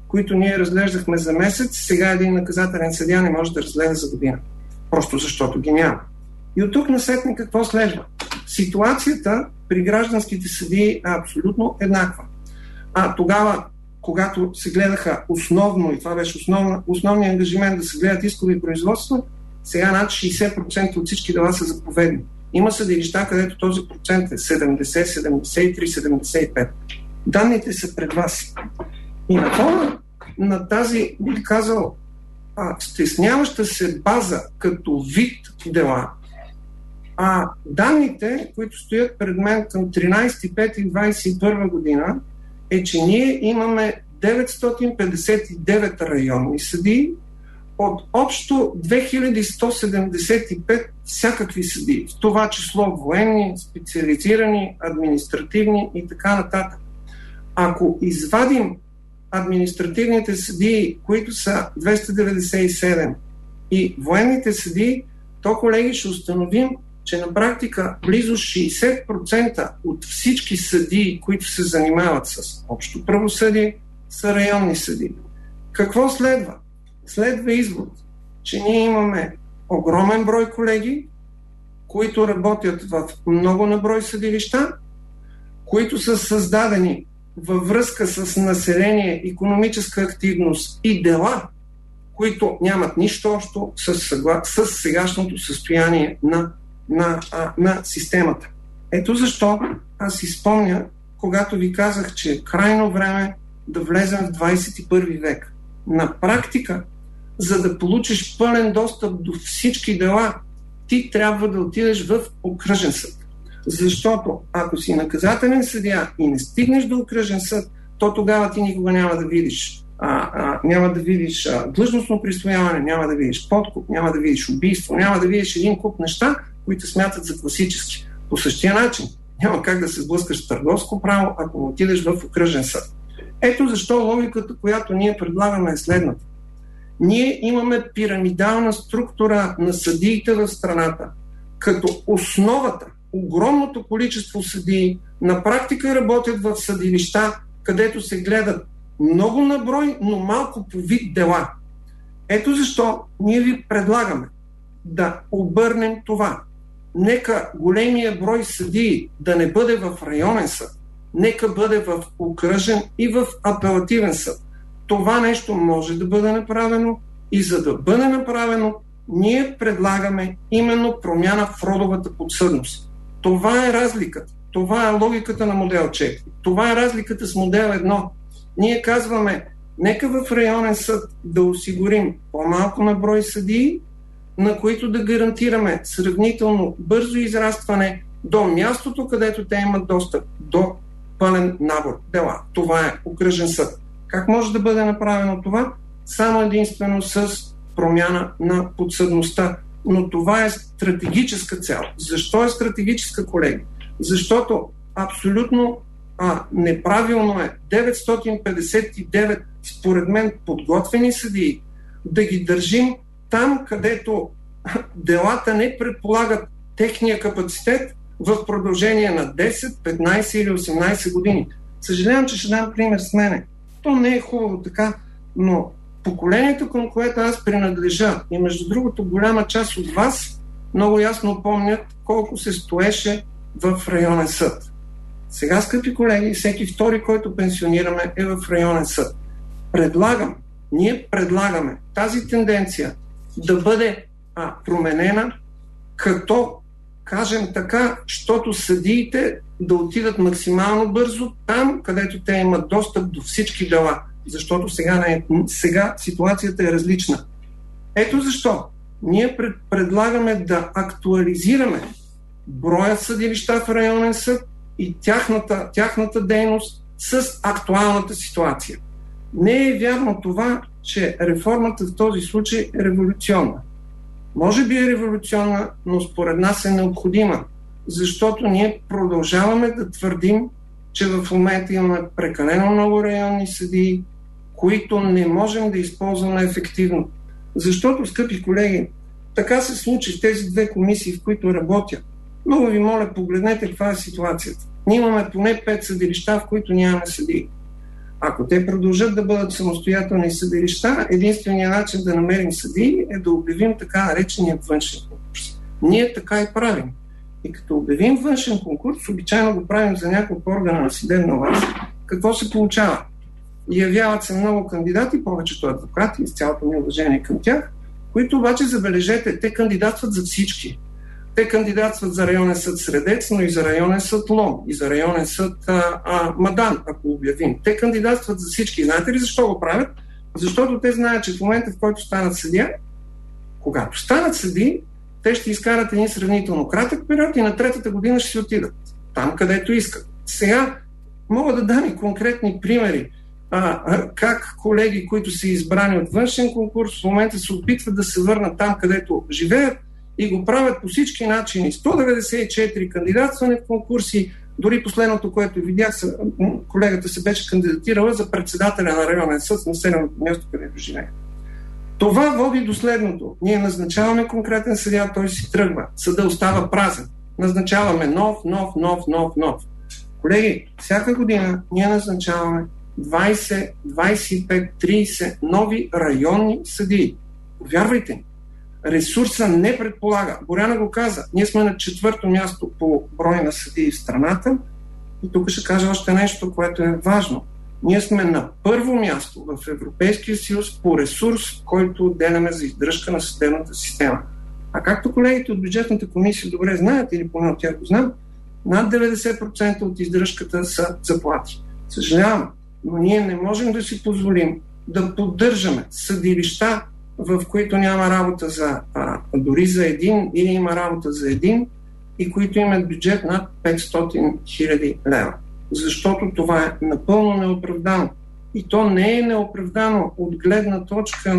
които ние разглеждахме за месец, сега един наказателен съдия не може да разгледа за година. Просто защото ги няма. И от тук насетне какво следва? Ситуацията при гражданските съдии е абсолютно еднаква. Тогава, когато се гледаха основно, и това беше основният ангажимент да се гледат искови производства, сега над 60% от всички дела са заповедни. Има съдилища, където този процент е 70, 73, 75. Данните са пред вас. И на фона на тази, бих казал, стесняваща се база като вид дела, данните, които стоят пред мен към 13.5.21 година, е, че ние имаме 959 районни съдии от общо 2175 всякакви съдии, в това число военни, специализирани, административни и така нататък. Ако извадим административните съдии, които са 297 и военните съдии, то, колеги, ще установим, че на практика близо 60% от всички съдии, които се занимават с общо правосъдие, са районни съдии. Какво следва? Следва извод, че ние имаме огромен брой колеги, които работят в много наброй съдилища, които са създадени във връзка с население, икономическа активност и дела, които нямат нищо общо с сегашното състояние на системата. Ето защо аз си спомня, когато ви казах, че е крайно време да влезем в 21 век. На практика, за да получиш пълен достъп до всички дела, ти трябва да отидеш в окръжен съд. Защото ако си наказателен съдия и не стигнеш до окръжен съд, то тогава ти никога няма да видиш длъжностно присвояване, няма да видиш подкуп, няма да видиш убийство, няма да видиш един куп неща, които смятат за класически. По същия начин няма как да се сблъскаш с търговско право, ако отидеш в окръжен съд. Ето защо логиката, която ние предлагаме, е следната. Ние имаме пирамидална структура на съдиите в страната, като основата, огромното количество съдии на практика работят в съдилища, където се гледат много на брой, но малко по вид дела. Ето защо ние ви предлагаме да обърнем това. Нека големия брой съдии да не бъде в районен съд, нека бъде в окръжен и в апелативен съд. Това нещо може да бъде направено и за да бъде направено, ние предлагаме именно промяна в родовата подсъдност. Това е разликата. Това е логиката на модел 4. Това е разликата с модел 1. Ние казваме, нека в районен съд да осигурим по-малко на брой съдии, на които да гарантираме сравнително бързо израстване до мястото, където те имат достъп до пълен набор дела. Това е окръжен съд. Как може да бъде направено това? Само единствено с промяна на подсъдността. Но това е стратегическа цел. Защо е стратегическа, колеги? Защото абсолютно неправилно е 959, според мен, подготвени съдии да ги държим там, където делата не предполагат техния капацитет в продължение на 10, 15 или 18 години. Съжалявам, че ще дам пример с мене. То не е хубаво така, но поколението, към което аз принадлежа и между другото голяма част от вас много ясно помнят колко се стоеше в районен съд. Сега, скъпи колеги, всеки втори, който пенсионираме, е в районен съд. Ние предлагаме тази тенденция да бъде променена, като кажем така, защото съдиите да отидат максимално бързо там, където те имат достъп до всички дела. Защото сега ситуацията е различна. Ето защо ние предлагаме да актуализираме броя съдилища в районен съд и тяхната дейност с актуалната ситуация. Не е вярно това, че реформата в този случай е революционна. Може би е революционна, но според нас е необходима, защото ние продължаваме да твърдим, че в момента имаме прекалено много районни съдии, които не можем да използваме ефективно. Защото, скъпи колеги, така се случи в тези две комисии, в които работя. Много ви моля, погледнете каква е ситуацията. Ние имаме поне 5 съдилища, в които нямаме съдии. Ако те продължат да бъдат самостоятелни съдилища, единственият начин да намерим съдии е да обявим така наречения външен конкурс. Ние така и правим. И като обявим външен конкурс, обичайно го правим за няколко органа на съдебна власт. Какво се получава? Явяват се много кандидати, повечето адвокати, и с цялото ми уважение към тях, които обаче, забележете, те кандидатстват за всички. Те кандидатстват за районен съд Средец, но и за районен съд Лом, и за районен съд Мадан, ако обявим. Те кандидатстват за всички. Знаете ли защо го правят? Защото те знаят, че в момента, в който станат съдия, когато станат съдии, те ще изкарат един сравнително кратък период и на третата година ще си отидат там, където искат. Сега мога да дам и конкретни примери. Как колеги, които са избрани от външен конкурс, в момента се опитват да се върнат там, където живеят и го правят по всички начини. 194 кандидатстване в конкурси, дори последното, което видях, колегата се беше кандидатирала за председателя на районен съд в населеното място, където живее. Това води до следното. Ние назначаваме конкретен съдия, той си тръгва. Съда остава празен. Назначаваме нов. Колеги, всяка година ние назначаваме 20, 25, 30 нови районни съдии. Повярвайте ми, ресурса не предполага. Боряна го каза. Ние сме на 4-то място по брой на съдии в страната и тук ще кажа още нещо, което е важно. Ние сме на първо място в Европейския съюз по ресурс, който отделяме за издръжка на съдебната система. А както колегите от бюджетната комисия добре знаят, или поне от тях го знам, над 90% от издръжката са заплати. Съжалявам, но ние не можем да си позволим да поддържаме съдилища, в които няма работа дори за един или има работа за един и които имат бюджет над 500 000 лева. Защото това е напълно неоправдано. И то не е неоправдано от гледна точка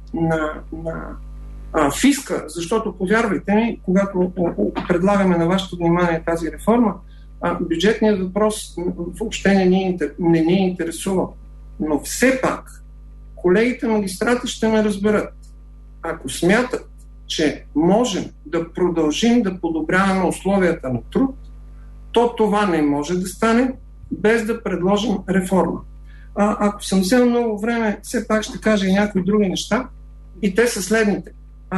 на фиска, защото, повярвайте ми, когато предлагаме на вашето внимание тази реформа, бюджетният въпрос въобще не ни интересува. Но все пак, колегите магистрати ще ме разберат. Ако смятат, че можем да продължим да подобряваме условията на труд, то това не може да стане без да предложим реформа. Ако съм взел много време, все пак ще кажа и някои други неща, и те са следните.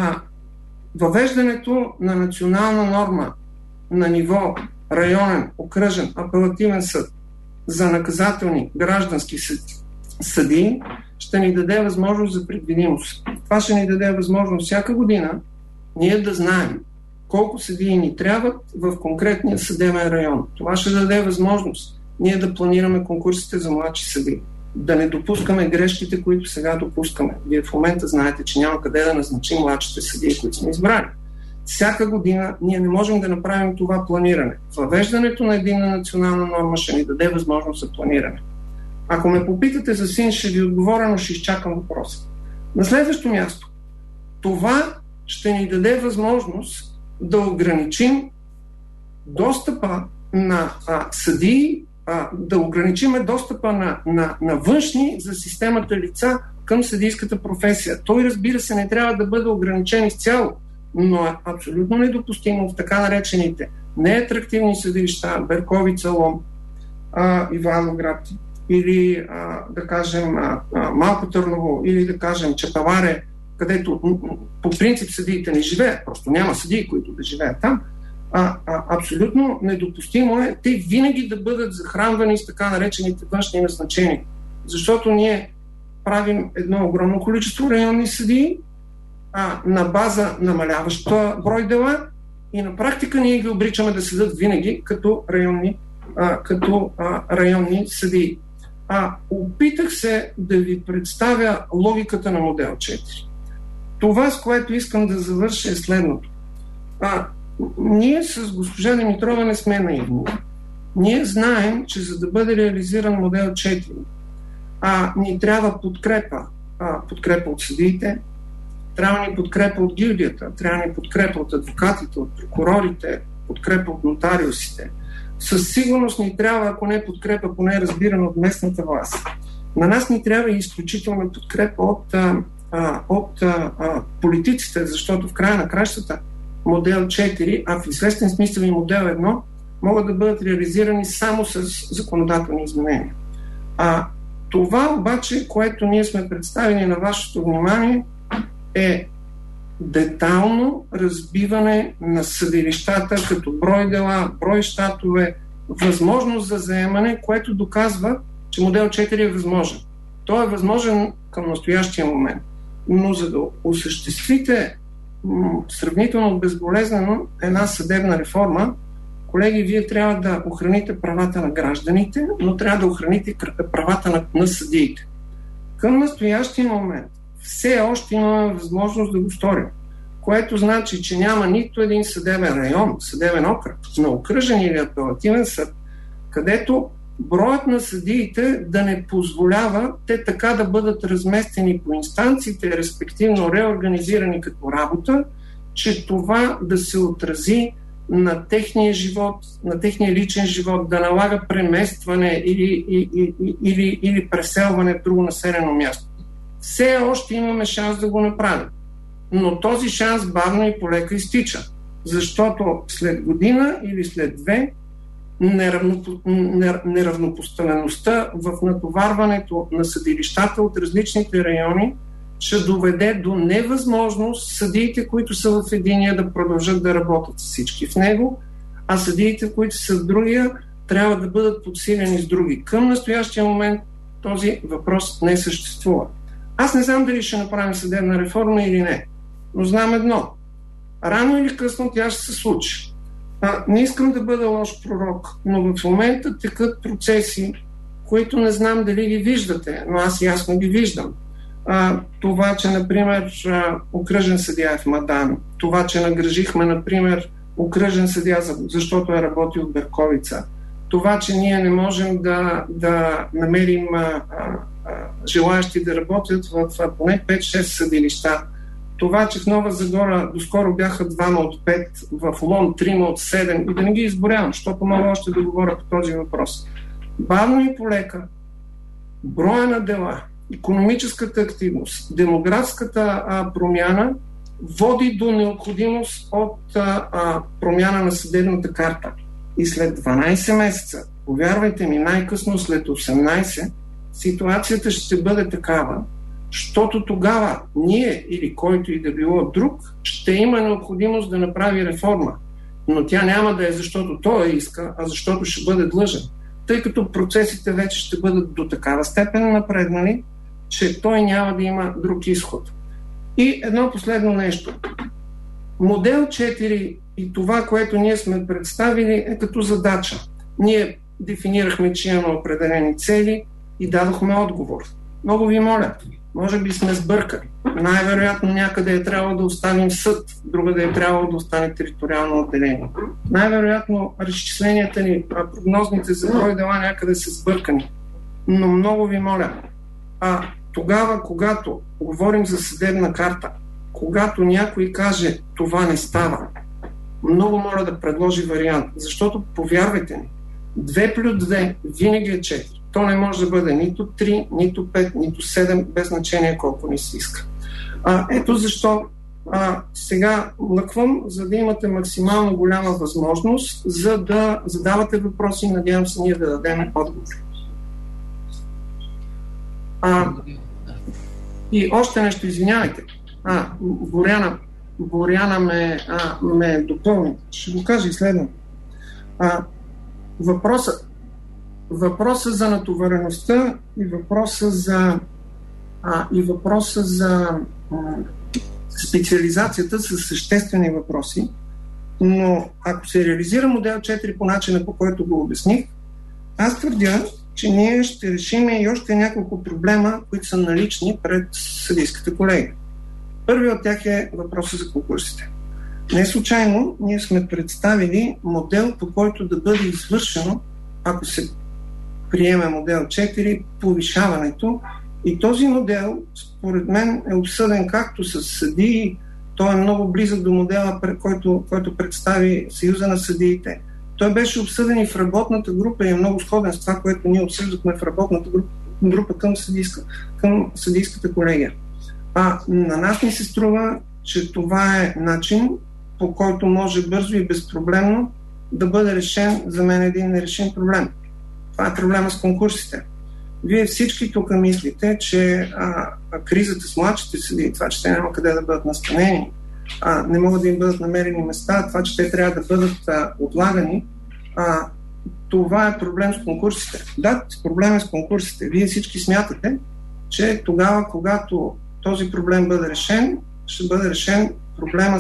Въвеждането на национална норма на ниво районен, окръжен, апелативен съд за наказателни граждански съдии ще ни даде възможност за предвидимост. Това ще ни даде възможност всяка година ние да знаем колко съдии ни трябват в конкретния съдебен район. Това ще даде възможност ние да планираме конкурсите за младши съдии. Да не допускаме грешките, които сега допускаме. Вие в момента знаете, че няма къде да назначим младшите съдии, които сме избрали. Всяка година ние не можем да направим това планиране. Въвеждането на единна национална норма ще ни даде възможност за планиране. Ако ме попитате за СИН, ще ви отговоря, но ще изчакам въпроса. На следващо място, това ще ни даде възможност да ограничим достъпа на съдии, да ограничиме достъпа на външни за системата лица към съдийската професия. Той, разбира се, не трябва да бъде ограничен изцяло, но е абсолютно недопустимо в така наречените неатрактивни съдилища, Берковица, Лом, Ивайловград, или да кажем Малко Търново, или да кажем Чепеларе, където по принцип съдиите не живеят, просто няма съдии, които да живеят там. Абсолютно недопустимо е те винаги да бъдат захранвани с така наречените външни назначения. Защото ние правим едно огромно количество районни съдии на база намаляваща брой дела и на практика ние ги обричаме да седат винаги като районни съдии. Опитах се да ви представя логиката на модел 4. Това, с което искам да завърша, е следното. Ние с госпожа Димитрова не сме наивни. Ние знаем, че за да бъде реализиран модел 4, ни трябва подкрепа от съдиите, трябва ни подкрепа от гилдията, трябва ни подкрепа от адвокатите, от прокурорите, подкрепа от нотариусите. Със сигурност ни трябва, ако не подкрепа, поне разбирана от местната власт. На нас ни трябва и изключителна подкрепа от политиците, защото в края на кращата модел 4, а в известен смисъл и модел 1, могат да бъдат реализирани само с законодателни изменения. Това обаче, което ние сме представили на вашето внимание, е детайлно разбиване на съдилищата като брой дела, брой щатове, възможност за заемане, което доказва, че модел 4 е възможен. Той е възможен към настоящия момент. Но за да осъществите сравнително безболезнено една съдебна реформа, колеги, вие трябва да охраните правата на гражданите, но трябва да охраните правата на съдиите. Към настоящия момент все още имаме възможност да го сторим, което значи, че няма нито един съдебен район, съдебен окръг, на окръжен или апелативен съд, където броят на съдиите да не позволява те така да бъдат разместени по инстанциите, респективно реорганизирани като работа, че това да се отрази на техния живот, на техния личен живот, да налага преместване или преселване в друго населено място. Все още имаме шанс да го направим. Но този шанс бавно и полека изтича. Защото след година или след две неравнопоставеността в натоварването на съдилищата от различните райони ще доведе до невъзможност съдиите, които са в единия, да продължат да работят всички в него, а съдиите, които са в другия, трябва да бъдат подсилени с други. Към настоящия момент този въпрос не съществува. Аз не знам дали ще направим съдебна реформа или не, но знам едно. Рано или късно тя ще се случи. Не искам да бъда лош пророк, но в момента текат процеси, които не знам дали ги виждате, но аз ясно ги виждам. Това, че, например, окръжен съдия е в Мадан, това, че награжихме, например, окръжен съдия, защото е работил в Берковица, това, че ние не можем да намерим желаящи да работят в поне 5-6 съдилища, това, че в Нова Загора доскоро бяха 2 от 5, в Лом 3 от 7, и да не ги изборявам, защото мога още да говоря по този въпрос. Бавно и полека броя на дела, икономическата активност, демографската промяна води до необходимост от промяна на съдебната карта. И след 12 месеца, повярвайте ми, най-късно след 18, ситуацията ще бъде такава, защото тогава ние или който и да било друг ще има необходимост да направи реформа. Но тя няма да е защото той иска, а защото ще бъде длъжен. Тъй като процесите вече ще бъдат до такава степен напреднали, че той няма да има друг изход. И едно последно нещо. Модел 4 и това, което ние сме представили, е като задача. Ние дефинирахме, че имаме определени цели и дадохме отговор. Много ви моля, може би сме сбъркали. Най-вероятно някъде е трябвало да оставим съд, другаде е трябвало да остане териториално отделение. Най-вероятно разчисленията ни, прогнозните за брой дела някъде са сбъркани. Но много ви моля, тогава, когато говорим за съдебна карта, когато някой каже това не става, много моля да предложи вариант, защото повярвайте ми, 2 плюс 2 винаги е 4. То не може да бъде нито 3, нито 5, нито 7, без значение колко ни се иска. Ето защо сега лъквам, за да имате максимално голяма възможност, за да задавате въпроси и надявам се ние да дадем отговори. И още нещо, извинявайте. Боряна ме допълни. Ще го кажа и следно. Въпроса за натовареността и въпроса за специализацията са съществени въпроси, но ако се реализира модел 4 по начина, по който го обясних, аз твърдя, че ние ще решим и още няколко проблема, които са налични пред съдийската колегия. Първият от тях е въпросът за конкурсите. Не случайно ние сме представили модел, по който да бъде извършено, ако се приеме модел 4, повишаването. И този модел, според мен, е обсъден както с съдии, той е много близък до модела, който представи Съюза на съдиите. Той беше обсъден и в работната група и е много сходен с това, което ние обсъждахме в работната група към съдийската колегия. На нас ни се струва, че това е начин, по който може бързо и безпроблемно да бъде решен, за мен един нерешен проблем. Това е проблема с конкурсите. Вие всички тук мислите, че кризата с младшите съдии, това, че те няма къде да бъдат настанени, не могат да им бъдат намерени места, това, че те трябва да бъдат отлагани, това е проблем с конкурсите. Да, проблем е с конкурсите. Вие всички смятате, че тогава, когато този проблем бъде решен, ще бъде решен проблема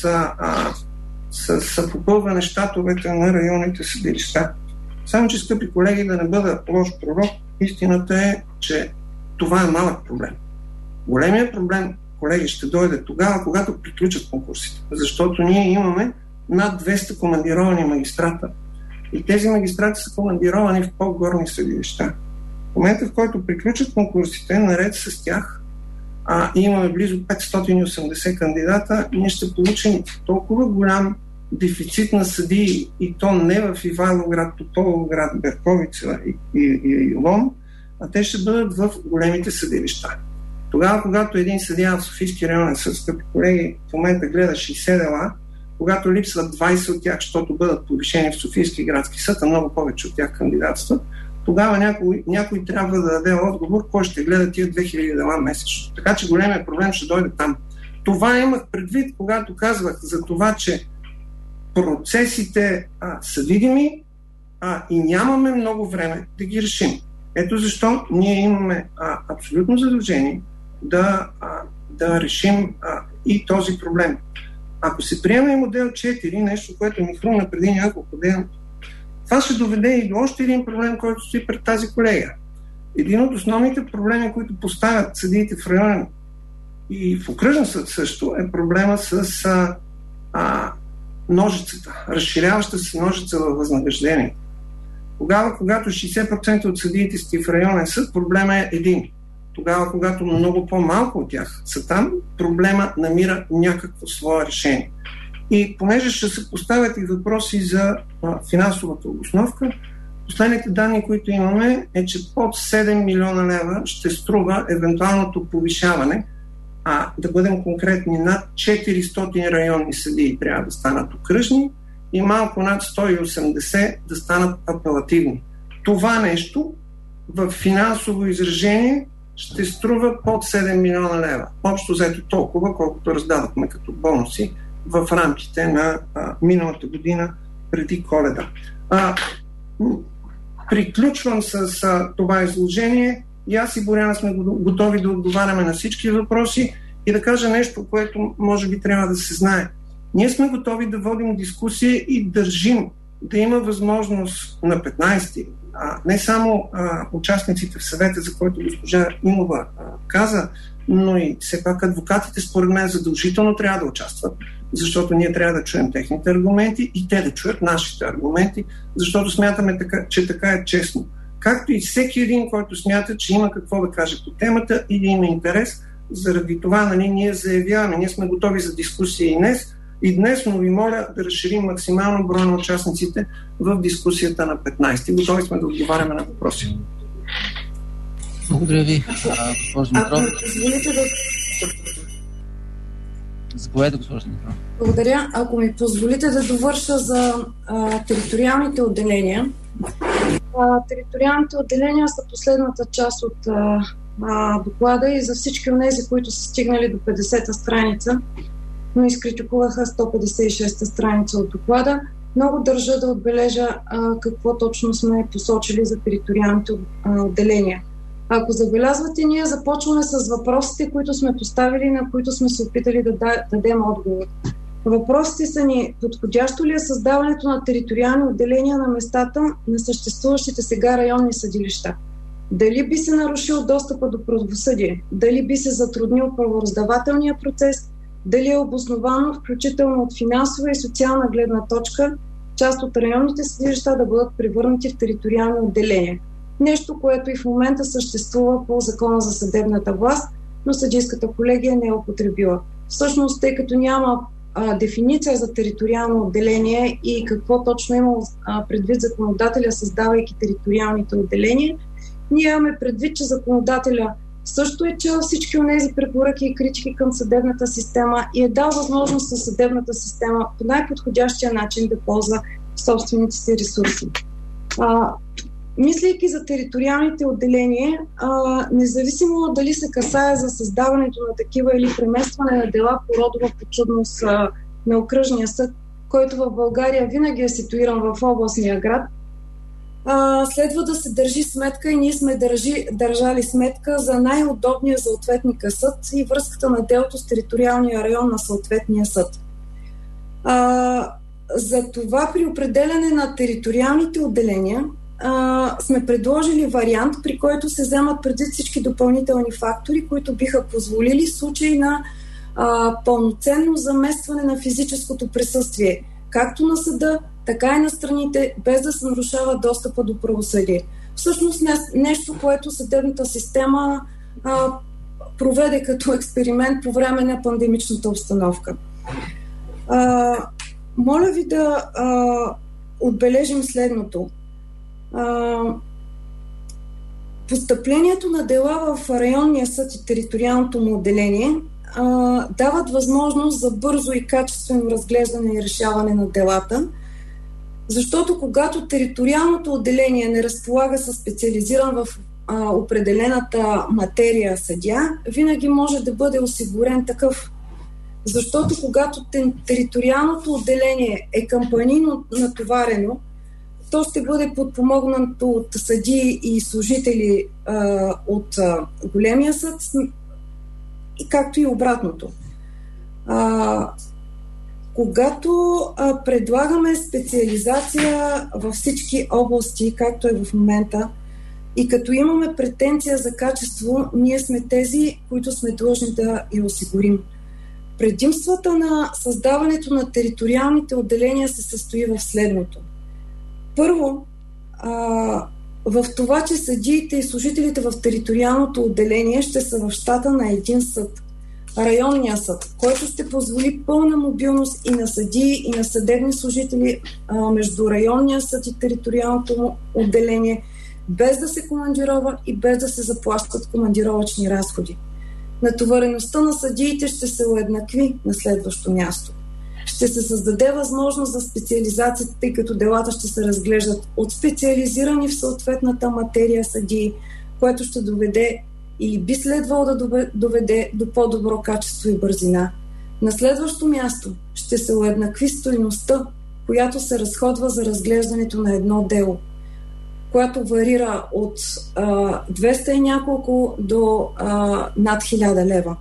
с попълване щатовете на районните съдилища. Само че, скъпи колеги, да не бъда лош пророк, истината е, че това е малък проблем. Големият проблем, колеги, ще дойде тогава, когато приключат конкурсите. Защото ние имаме над 200 командировани магистрата. И тези магистрати са командировани в по-горни съдилища. В момента, в който приключат конкурсите, наред с тях, имаме близо 580 кандидата, ние ще получим толкова голям дефицит на съдии, и то не в Ивайловград, Тополовград, Берковица и Лом, а те ще бъдат в големите съдилища. Тогава, когато един съдия в Софийски районен съд, скъпи колеги, в момента гледа 60 дела, когато липсват 20 от тях, защото бъдат повишени в Софийски градски съд, а много повече от тях кандидатстват, тогава някой трябва да даде отговор, кой ще гледа тия 2000 дела месечно. Така че големият проблем ще дойде там. Това имах предвид, когато казвах за това, че процесите са видими и нямаме много време да ги решим. Ето защо ние имаме абсолютно задължение да решим и този проблем. Ако се приеме модел 4, нещо, което ми хрумна преди няколко дена, това ще доведе и до още един проблем, който стои пред тази колега. Един от основните проблеми, които поставят съдиите в районен и в окръжен съд също, е проблема с ножицата, разширяваща се ножица във възнаграждение. Тогава, когато 60% от съдиите сте в районен съд, проблема е един. Тогава, когато много по-малко от тях са там, проблема намира някакво свое решение. И понеже ще се поставят и въпроси за финансовата обосновка, последните данни, които имаме, е, че под 7 милиона лева ще струва евентуалното повишаване, да бъдем конкретни, над 400 районни съдии трябва да станат окръжни и малко над 180 да станат апелативни. Това нещо в финансово изражение ще струва под 7 милиона лева. Общо взето толкова, колкото раздадохме като бонуси в рамките на миналата година преди Коледа. Приключвам с това изложение и аз и Боряна сме готови да отговаряме на всички въпроси и да кажа нещо, което може би трябва да се знае. Ние сме готови да водим дискусия и държим да има възможност на 15-ти, не само участниците в съвета, за който госпожа Имова каза, но и все пак адвокатите според мен задължително трябва да участват, защото ние трябва да чуем техните аргументи и те да чуят нашите аргументи, защото смятаме, че така е честно. Както и всеки един, който смята, че има какво да каже по темата и да има интерес, заради това ние заявяваме, ние сме готови за дискусия и днес, но ви моля да разширим максимално броя на участниците в дискусията на 15. Готови сме да отговаряме на въпроси. Благодаря ви, госпожо Димитрова. Заповядайте, госпожо Димитрова. Благодаря. Ако ми позволите да довърша за териториалните отделения. Териториалните отделения са последната част от доклада и за всички от тези, които са стигнали до 50-та страница, но изкритикуваха 156-та страница от доклада. Много държа да отбележа какво точно сме посочили за териториалните отделения. Ако забелязвате, ние започваме с въпросите, които сме поставили, на които сме се опитали да дадем отговор. Въпросите са ни: подходящо ли е създаването на териториални отделения на местата на съществуващите сега районни съдилища? Дали би се нарушил достъпа до правосъдие? Дали би се затруднил правораздавателния процес? Дали е обосновано, включително от финансова и социална гледна точка, част от районните съдилища да бъдат превърнати в териториални отделения? Нещо, което и в момента съществува по Закона за съдебната власт, но съдийската колегия не е употребила. Всъщност, тъй като няма дефиниция за териториално отделение и какво точно има предвид законодателя, създавайки териториалните отделения, ние имаме предвид, че законодателя също е чел всички от тези препоръки и критики към съдебната система и е дал възможност на съдебната система по най-подходящия начин да ползва собствените си ресурси. Мислейки за териториалните отделения, независимо дали се касае за създаването на такива или преместване на дела по родова подсъдност на окръжния съд, който в България винаги е ситуиран в областния град, следва да се държи сметка и ние сме държали сметка за най-удобния за ответника съд и връзката на делото с териториалния район на съответния съд. За това при определяне на териториалните отделения сме предложили вариант, при който се вземат предвид всички допълнителни фактори, които биха позволили в случай на пълноценно заместване на физическото присъствие, както на съда, така и на страните, без да се нарушава достъпа до правосъдие. Всъщност нещо, което съдебната система проведе като експеримент по време на пандемичната обстановка. Моля ви да отбележим следното. Постъплението на дела в районния съд и териториалното му отделение дават възможност за бързо и качествено разглеждане и решаване на делата, защото когато териториалното отделение не разполага със специализиран в определената материя съдия, винаги може да бъде осигурен такъв. Защото когато териториалното отделение е кампанийно натоварено, то ще бъде подпомогнато от съдии и служители от големия съд, и както и обратното. Когато предлагаме специализация във всички области, както е в момента, и като имаме претенция за качество, ние сме тези, които сме длъжни да я осигурим. Предимствата на създаването на териториалните отделения се състои в следното. Първо, в това, че съдиите и служителите в териториалното отделение ще са в щата на един съд, районния съд, който ще позволи пълна мобилност и на съдии, и на съдебни служители между районния съд и териториалното отделение, без да се командирова и без да се заплащат командировъчни разходи. Натовареността на съдиите ще се уеднакви на следващо място. Ще се създаде възможност за специализацията, тъй като делата ще се разглеждат от специализирани в съответната материя съдии, което ще доведе или би следвало да доведе до по-добро качество и бързина. На следващо място ще се уеднакви стойността, която се разходва за разглеждането на едно дело, която варира от 200 и няколко до над 1000 лева.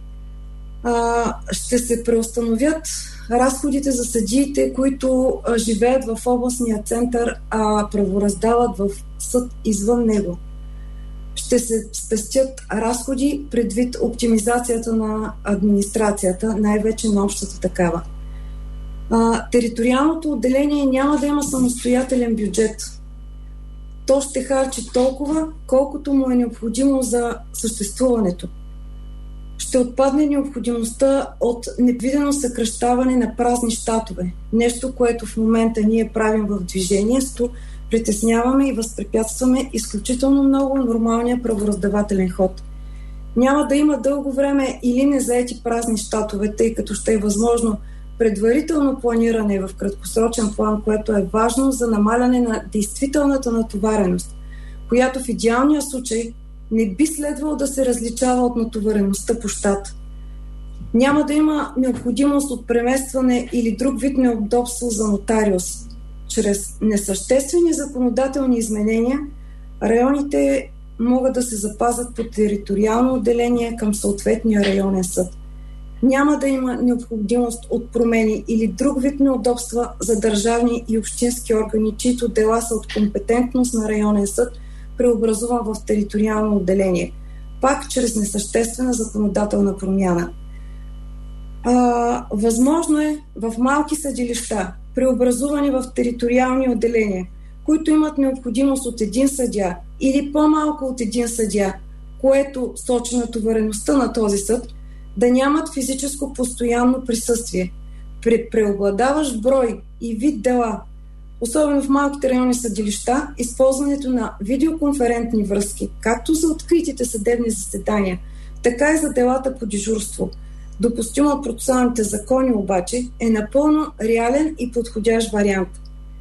Ще се преустановят разходите за съдиите, които живеят в областния център, а правораздават в съд извън него. Ще се спестят разходи предвид оптимизацията на администрацията, най-вече на общата такава. Териториалното отделение няма да има самостоятелен бюджет. То ще харчи толкова, колкото му е необходимо за съществуването. Ще отпадне необходимостта от непредвидено съкращаване на празни щатове. Нещо, което в момента ние правим в движението, притесняваме и възпрепятстваме изключително много нормалния правораздавателен ход. Няма да има дълго време или незаети празни щатове, тъй като ще е възможно предварително планиране в краткосрочен план, което е важно за намаляне на действителната натовареност, която в идеалния случай не би следвало да се различава от натовареността по щат. Няма да има необходимост от преместване или друг вид неудобство за нотариус. Чрез несъществени законодателни изменения районите могат да се запазят по териториално отделение към съответния районен съд. Няма да има необходимост от промени или друг вид неудобства за държавни и общински органи, чието дела са от компетентност на районен съд, преобразуван в териториално отделение, пак чрез несъществена законодателна промяна. Възможно е в малки съдилища, преобразувани в териториални отделения, които имат необходимост от един съдия или по-малко от един съдия, което сочи натовареността на този съд, да нямат физическо постоянно присъствие. При преобладаващ брой и вид дела, особено в малките районни съдилища, използването на видеоконферентни връзки, както за откритите съдебни заседания, така и за делата по дежурство, допустимо от процесуалните закони обаче, е напълно реален и подходящ вариант.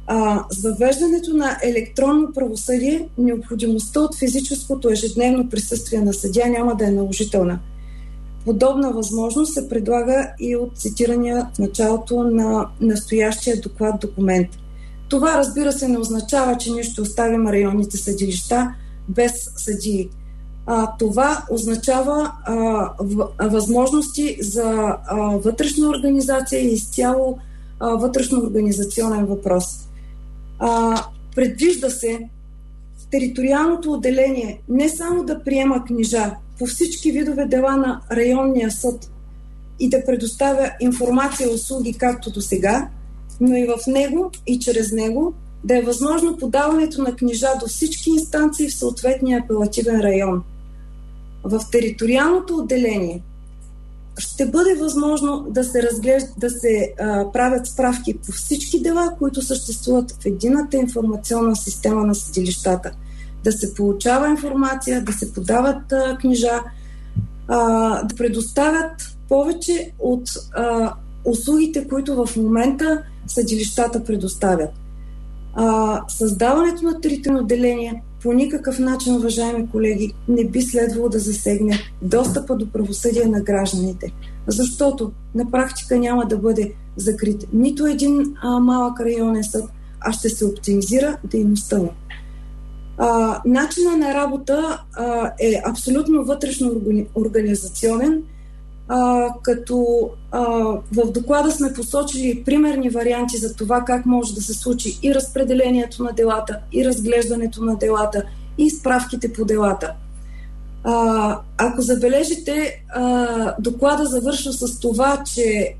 С въвеждането на електронно правосъдие, необходимостта от физическото ежедневно присъствие на съдия няма да е наложителна. Подобна възможност се предлага и от цитирания в началото на настоящия доклад документ. Това, разбира се, не означава, че ние ще оставим районните съдилища без съдии. Това означава възможности за вътрешна организация и изцяло вътрешно-организационен въпрос. Предвижда се териториалното отделение не само да приема книжа по всички видове дела на районния съд и да предоставя информация и услуги както до сега, но и в него и чрез него да е възможно подаването на книжа до всички инстанции в съответния апелативен район. В териториалното отделение ще бъде възможно да се правят справки по всички дела, които съществуват в единната информационна система на съдилищата. Да се получава информация, да се подават книжа, да предоставят повече от услугите, които в момента съдилищата предоставят. Създаването на териториално отделение по никакъв начин, уважаеми колеги, не би следвало да засегне достъпа до правосъдие на гражданите, защото на практика няма да бъде закрит нито един малък районен съд, а ще се оптимизира дейността му. Начинът на работа е абсолютно вътрешно организационен, като в доклада сме посочили примерни варианти за това как може да се случи и разпределението на делата, и разглеждането на делата, и справките по делата. Ако забележите, доклада завършва с това, че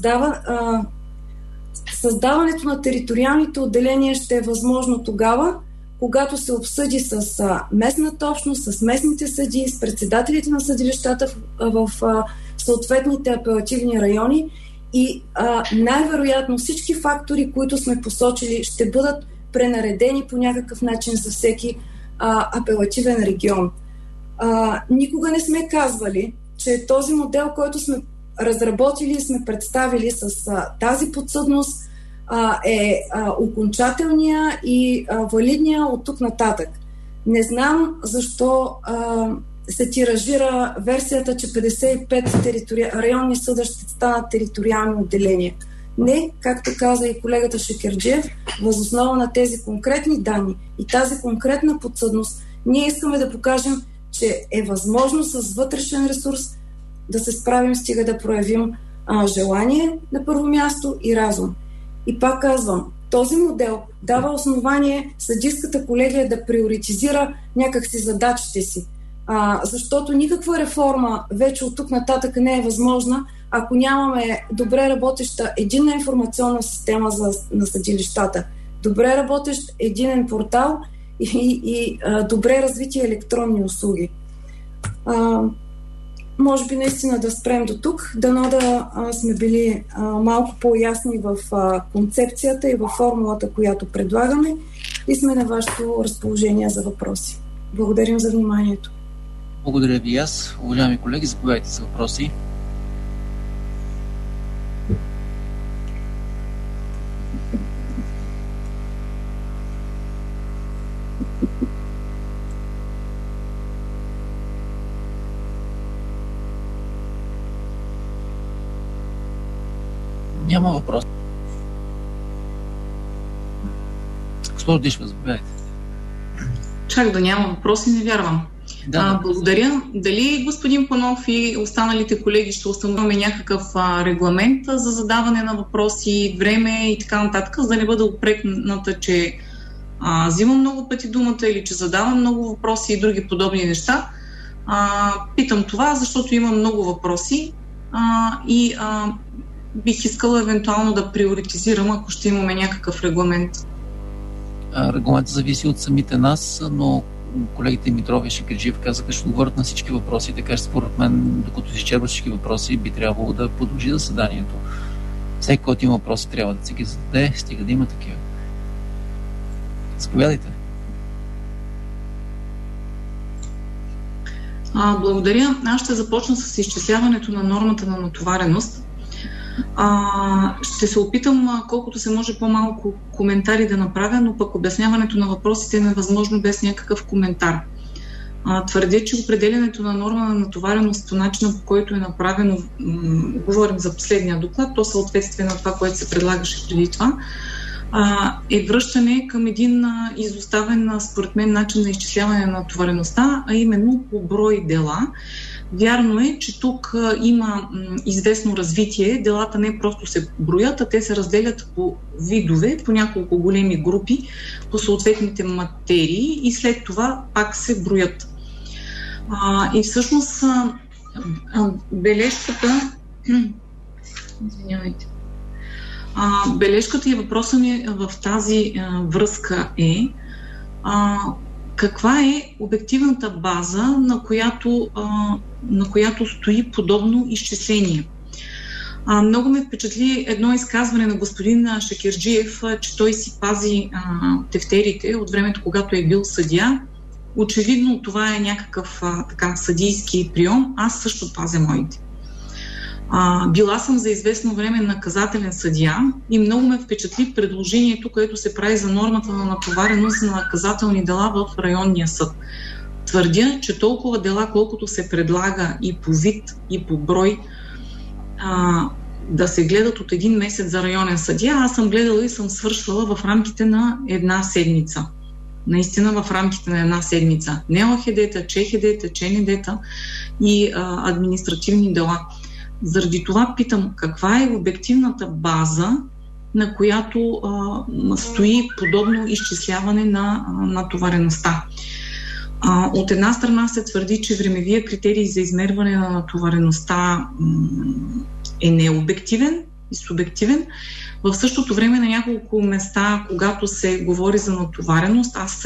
създаването на териториалните отделения ще е възможно тогава, когато се обсъди с местната общност, с местните съдии, с председателите на съдилищата в съответните апелативни райони и най-вероятно всички фактори, които сме посочили, ще бъдат пренаредени по някакъв начин за всеки апелативен регион. Никога не сме казвали, че този модел, който сме разработили и сме представили с тази подсъдност, е окончателния и валидния от тук нататък. Не знам защо се тиражира версията, че 55 районни съда ще станат териториални отделения. Не, както каза и колегата Шекерджиев, въз основа на тези конкретни данни и тази конкретна подсъдност, ние искаме да покажем, че е възможно с вътрешен ресурс да се справим, стига да проявим желание на първо място и разум. И пак казвам, този модел дава основание съдийската колегия да приоритизира някакси задачите си. Защото никаква реформа вече от тук нататък не е възможна, ако нямаме добре работеща единна информационна система на съдилищата, добре работещ единен портал и добре развити електронни услуги. Може би наистина да спрем до тук, дано да сме били малко по-ясни в концепцията и в формулата, която предлагаме и сме на вашето разположение за въпроси. Благодарим за вниманието. Благодаря ви аз. Уважаеми колеги, заповядайте за въпроси. Няма въпрос. Госпожо Дишва, заповядайте. Чак да няма въпроси, не вярвам. Благодаря. Дали господин Панов и останалите колеги ще установим някакъв регламент за задаване на въпроси, време и така нататък, за да не бъде упрекната, че взимам много пъти думата или че задавам много въпроси и други подобни неща. Питам това, защото имам много въпроси и бих искала евентуално да приоритизирам, ако ще имаме някакъв регламент. Регламентът зависи от самите нас, но колегите Митров и Шекерджиев казаха, ще отговорят на всички въпроси, така че според мен, докато се изчерпват всички въпроси, би трябвало да продължи заседанието. Всеки, който има въпроси, трябва да се ги зададе, стига да има такива. Заповядайте. Благодаря. Аз ще започна с изчисляването на нормата на натовареност. Ще се опитам колкото се може по-малко коментари да направя, но пък обясняването на въпросите е невъзможно без някакъв коментар. Твърдя, че определянето на норма на натовареност по начина, по който е направено, говорим за последния доклад, то съответствие на това, което се предлагаше преди това, е връщане към един изоставен, според мен, начин на изчисляване на натовареността, а именно по брой дела. Вярно е, че тук има известно развитие. Делата не просто се броят, а те се разделят по видове, по няколко големи групи, по съответните материи и след това пак се броят. И всъщност бележката... Извинявайте. Бележката и въпросът ми в тази връзка е каква е обективната база, на която стои подобно изчисление. Много ме впечатли едно изказване на господин Шекерджиев, че той си пази тефтерите от времето, когато е бил съдия. Очевидно това е някакъв съдийски прием. Аз също пазя моите. Била съм за известно време наказателен съдия и много ме впечатли предложението, което се прави за нормата на натовареност на наказателни дела в районния съд. Твърдя, че толкова дела, колкото се предлага и по вид, и по брой, да се гледат от един месец за районен съдия, аз съм гледала и съм свършвала в рамките на една седмица. Наистина в рамките на една седмица. Не ОХД-та, ЧХД-та, ЧНД-та и административни дела. Заради това питам, каква е обективната база, на която стои подобно изчисляване на натовареността. От една страна се твърди, че времевия критерий за измерване на натовареността е необективен и субективен. В същото време на няколко места, когато се говори за натовареност, аз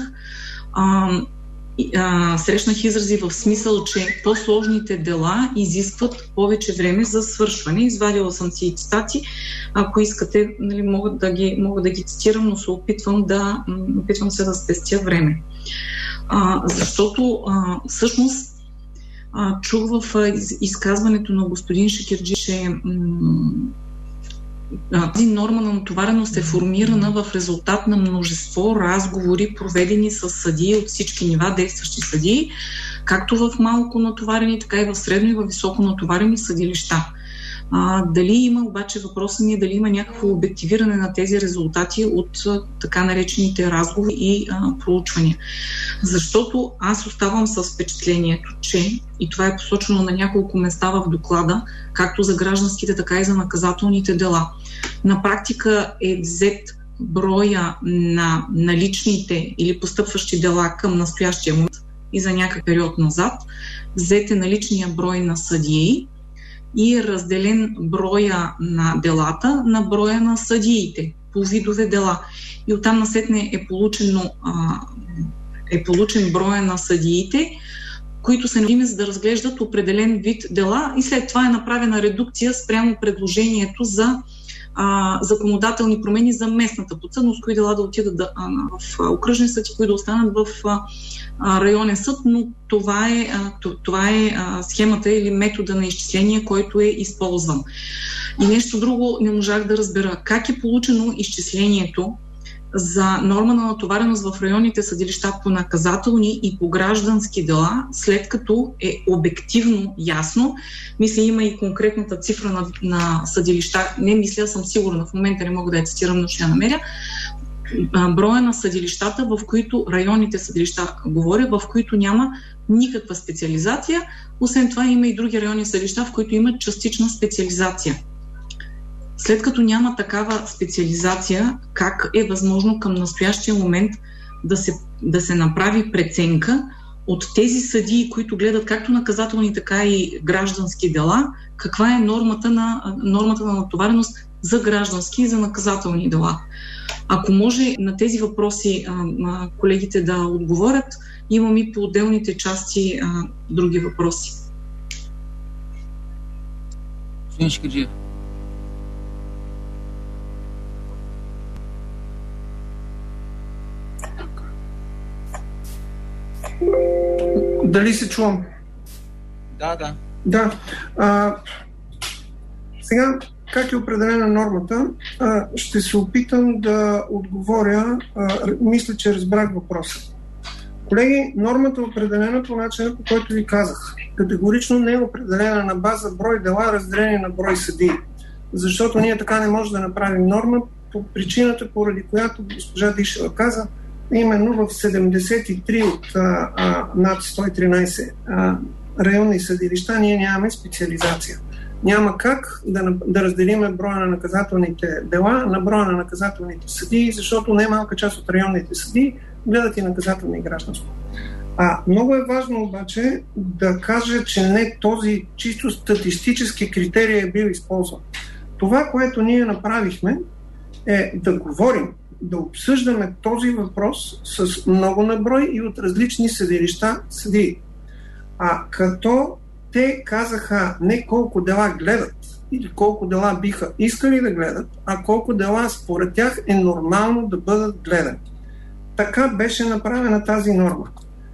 срещнах изрази в смисъл, че по-сложните дела изискват повече време за свършване. Извадила съм си и цитати. Ако искате, мога да ги цитирам, но се опитвам се да спестя време. Защото всъщност чух в изказването на господин Шекерджи, че тази норма на натовареност е формирана в резултат на множество разговори, проведени с съдии от всички нива, действащи съдии, както в малко натоварени, така и в средно и в високо натоварени съдилища. Дали има, обаче въпросът ми е дали има някакво обективиране на тези резултати от така наречените разговори и проучвания. Защото аз оставам с впечатлението, че, и това е посочено на няколко места в доклада, както за гражданските, така и за наказателните дела, на практика е взет броя на наличните или постъпващи дела към настоящия момент и за някакъв период назад, взет е наличния брой на съдии и е разделен броя на делата на броя на съдиите по видове дела. И оттам насетне е получен броя на съдиите, които са необходими за да разглеждат определен вид дела, и след това е направена редукция спрямо предложението за законодателни промени за местната подсъдност, кои дела да отидат в окръжен съд и кои да останат в районен съд, но това е схемата или метода на изчисление, който е използван. И нещо друго не можах да разбера. Как е получено изчислението за норма на натовареност в районните съдилища по наказателни и по граждански дела, след като е обективно ясно? Мисля, има и конкретната цифра на съдилища. Не мисля, съм сигурна, в момента не мога да я цитирам, но ще я намеря. Броя на съдилищата, в които районните съдилища, говоря, в които няма никаква специализация. Освен това има и други районни съдилища, в които има частична специализация. След като няма такава специализация, как е възможно към настоящия момент да се направи преценка от тези съдии, които гледат както наказателни, така и граждански дела, каква е нормата на натовареност за граждански и за наказателни дела? Ако може на тези въпроси колегите да отговорят, имам и по отделните части други въпроси. Господин Шекерджиев. Дали се чувам? Да. Да. Сега как е определена нормата, ще се опитам да отговоря. Мисля, че разбрах въпроса. Колеги, нормата е определена по начина, по който ви казах. Категорично не е определена на база брой дела, разделени на брой съдии. Защото ние така не можем да направим норма по причината, поради която госпожа Дишева каза, именно в 73 от над 113 районни съдилища ние нямаме специализация. Няма как да разделиме броя на наказателните дела на броя на наказателните съдии, защото немалка част от районните съдии гледат и наказателно и гражданско. Много е важно обаче да кажа, че не този чисто статистически критерий е бил използван. Това, което ние направихме, е да говорим, да обсъждаме този въпрос с много наброй и от различни съдилища съдии. Като те казаха не колко дела гледат или колко дела биха искали да гледат, а колко дела според тях е нормално да бъдат гледани. Така беше направена тази норма.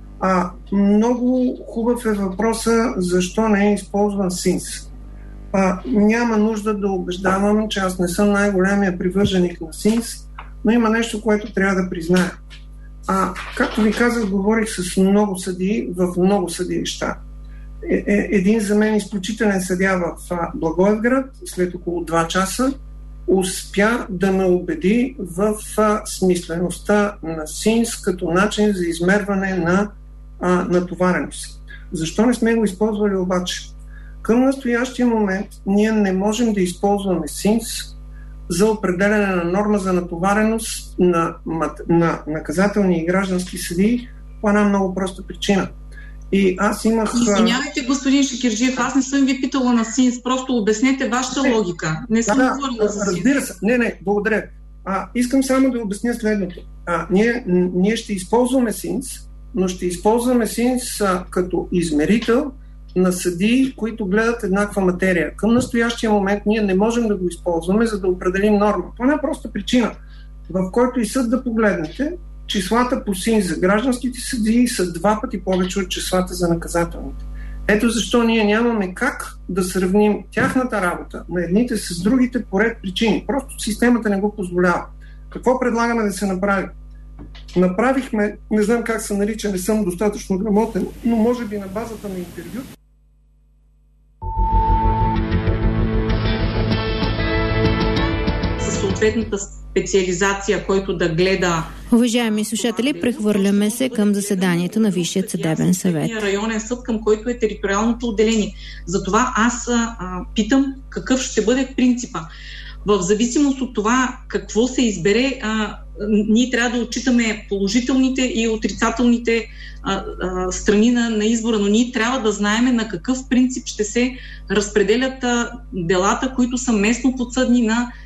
Много хубав е въпроса защо не е използван СИНС. Няма нужда да убеждавам, че аз не съм най-големия привърженик на СИНС, но има нещо, което трябва да призная. Както ви казах, говорих с много съдии в много съдилища. Един за мен изключителен съдия в Благоевград, след около 2 часа, успя да ме убеди в смислеността на СИНС като начин за измерване на натовареност. Защо не сме го използвали обаче? Към настоящия момент ние не можем да използваме СИНС за определяне на норма за натовареност на наказателни и граждански съдии по една много проста причина. И аз имах... Извинявайте, господин Шекерджиев, аз не съм ви питала на СИНС, просто обяснете вашата логика. Не съм говорила за СИНС. Разбира се. Не, благодаря. Искам само да обясня следното. Ние ще използваме СИНС, но ще използваме СИНС като измерител на съдии, които гледат еднаква материя. Към настоящия момент ние не можем да го използваме, за да определим норма. Това е една проста причина, в който и съд да погледнете, числата по СИНС за гражданските съдии са 2 пъти повече от числата за наказателните. Ето защо ние нямаме как да сравним тяхната работа на едните с другите по ред причини. Просто системата не го позволява. Какво предлагаме да се направи? Направихме, не знам как се нарича, не съм достатъчно грамотен, но може би на базата на интервю. Със съответната специализация, който да гледа... Уважаеми слушатели, прехвърляме се към заседанието на Висшият съдебен съвет. Районен съд, към който е териториалното отделение. Затова аз питам какъв ще бъде принципа. В зависимост от това какво се избере, ние трябва да отчитаме положителните и отрицателните страни на избора, но ние трябва да знаем на какъв принцип ще се разпределят делата, които са местно подсъдни на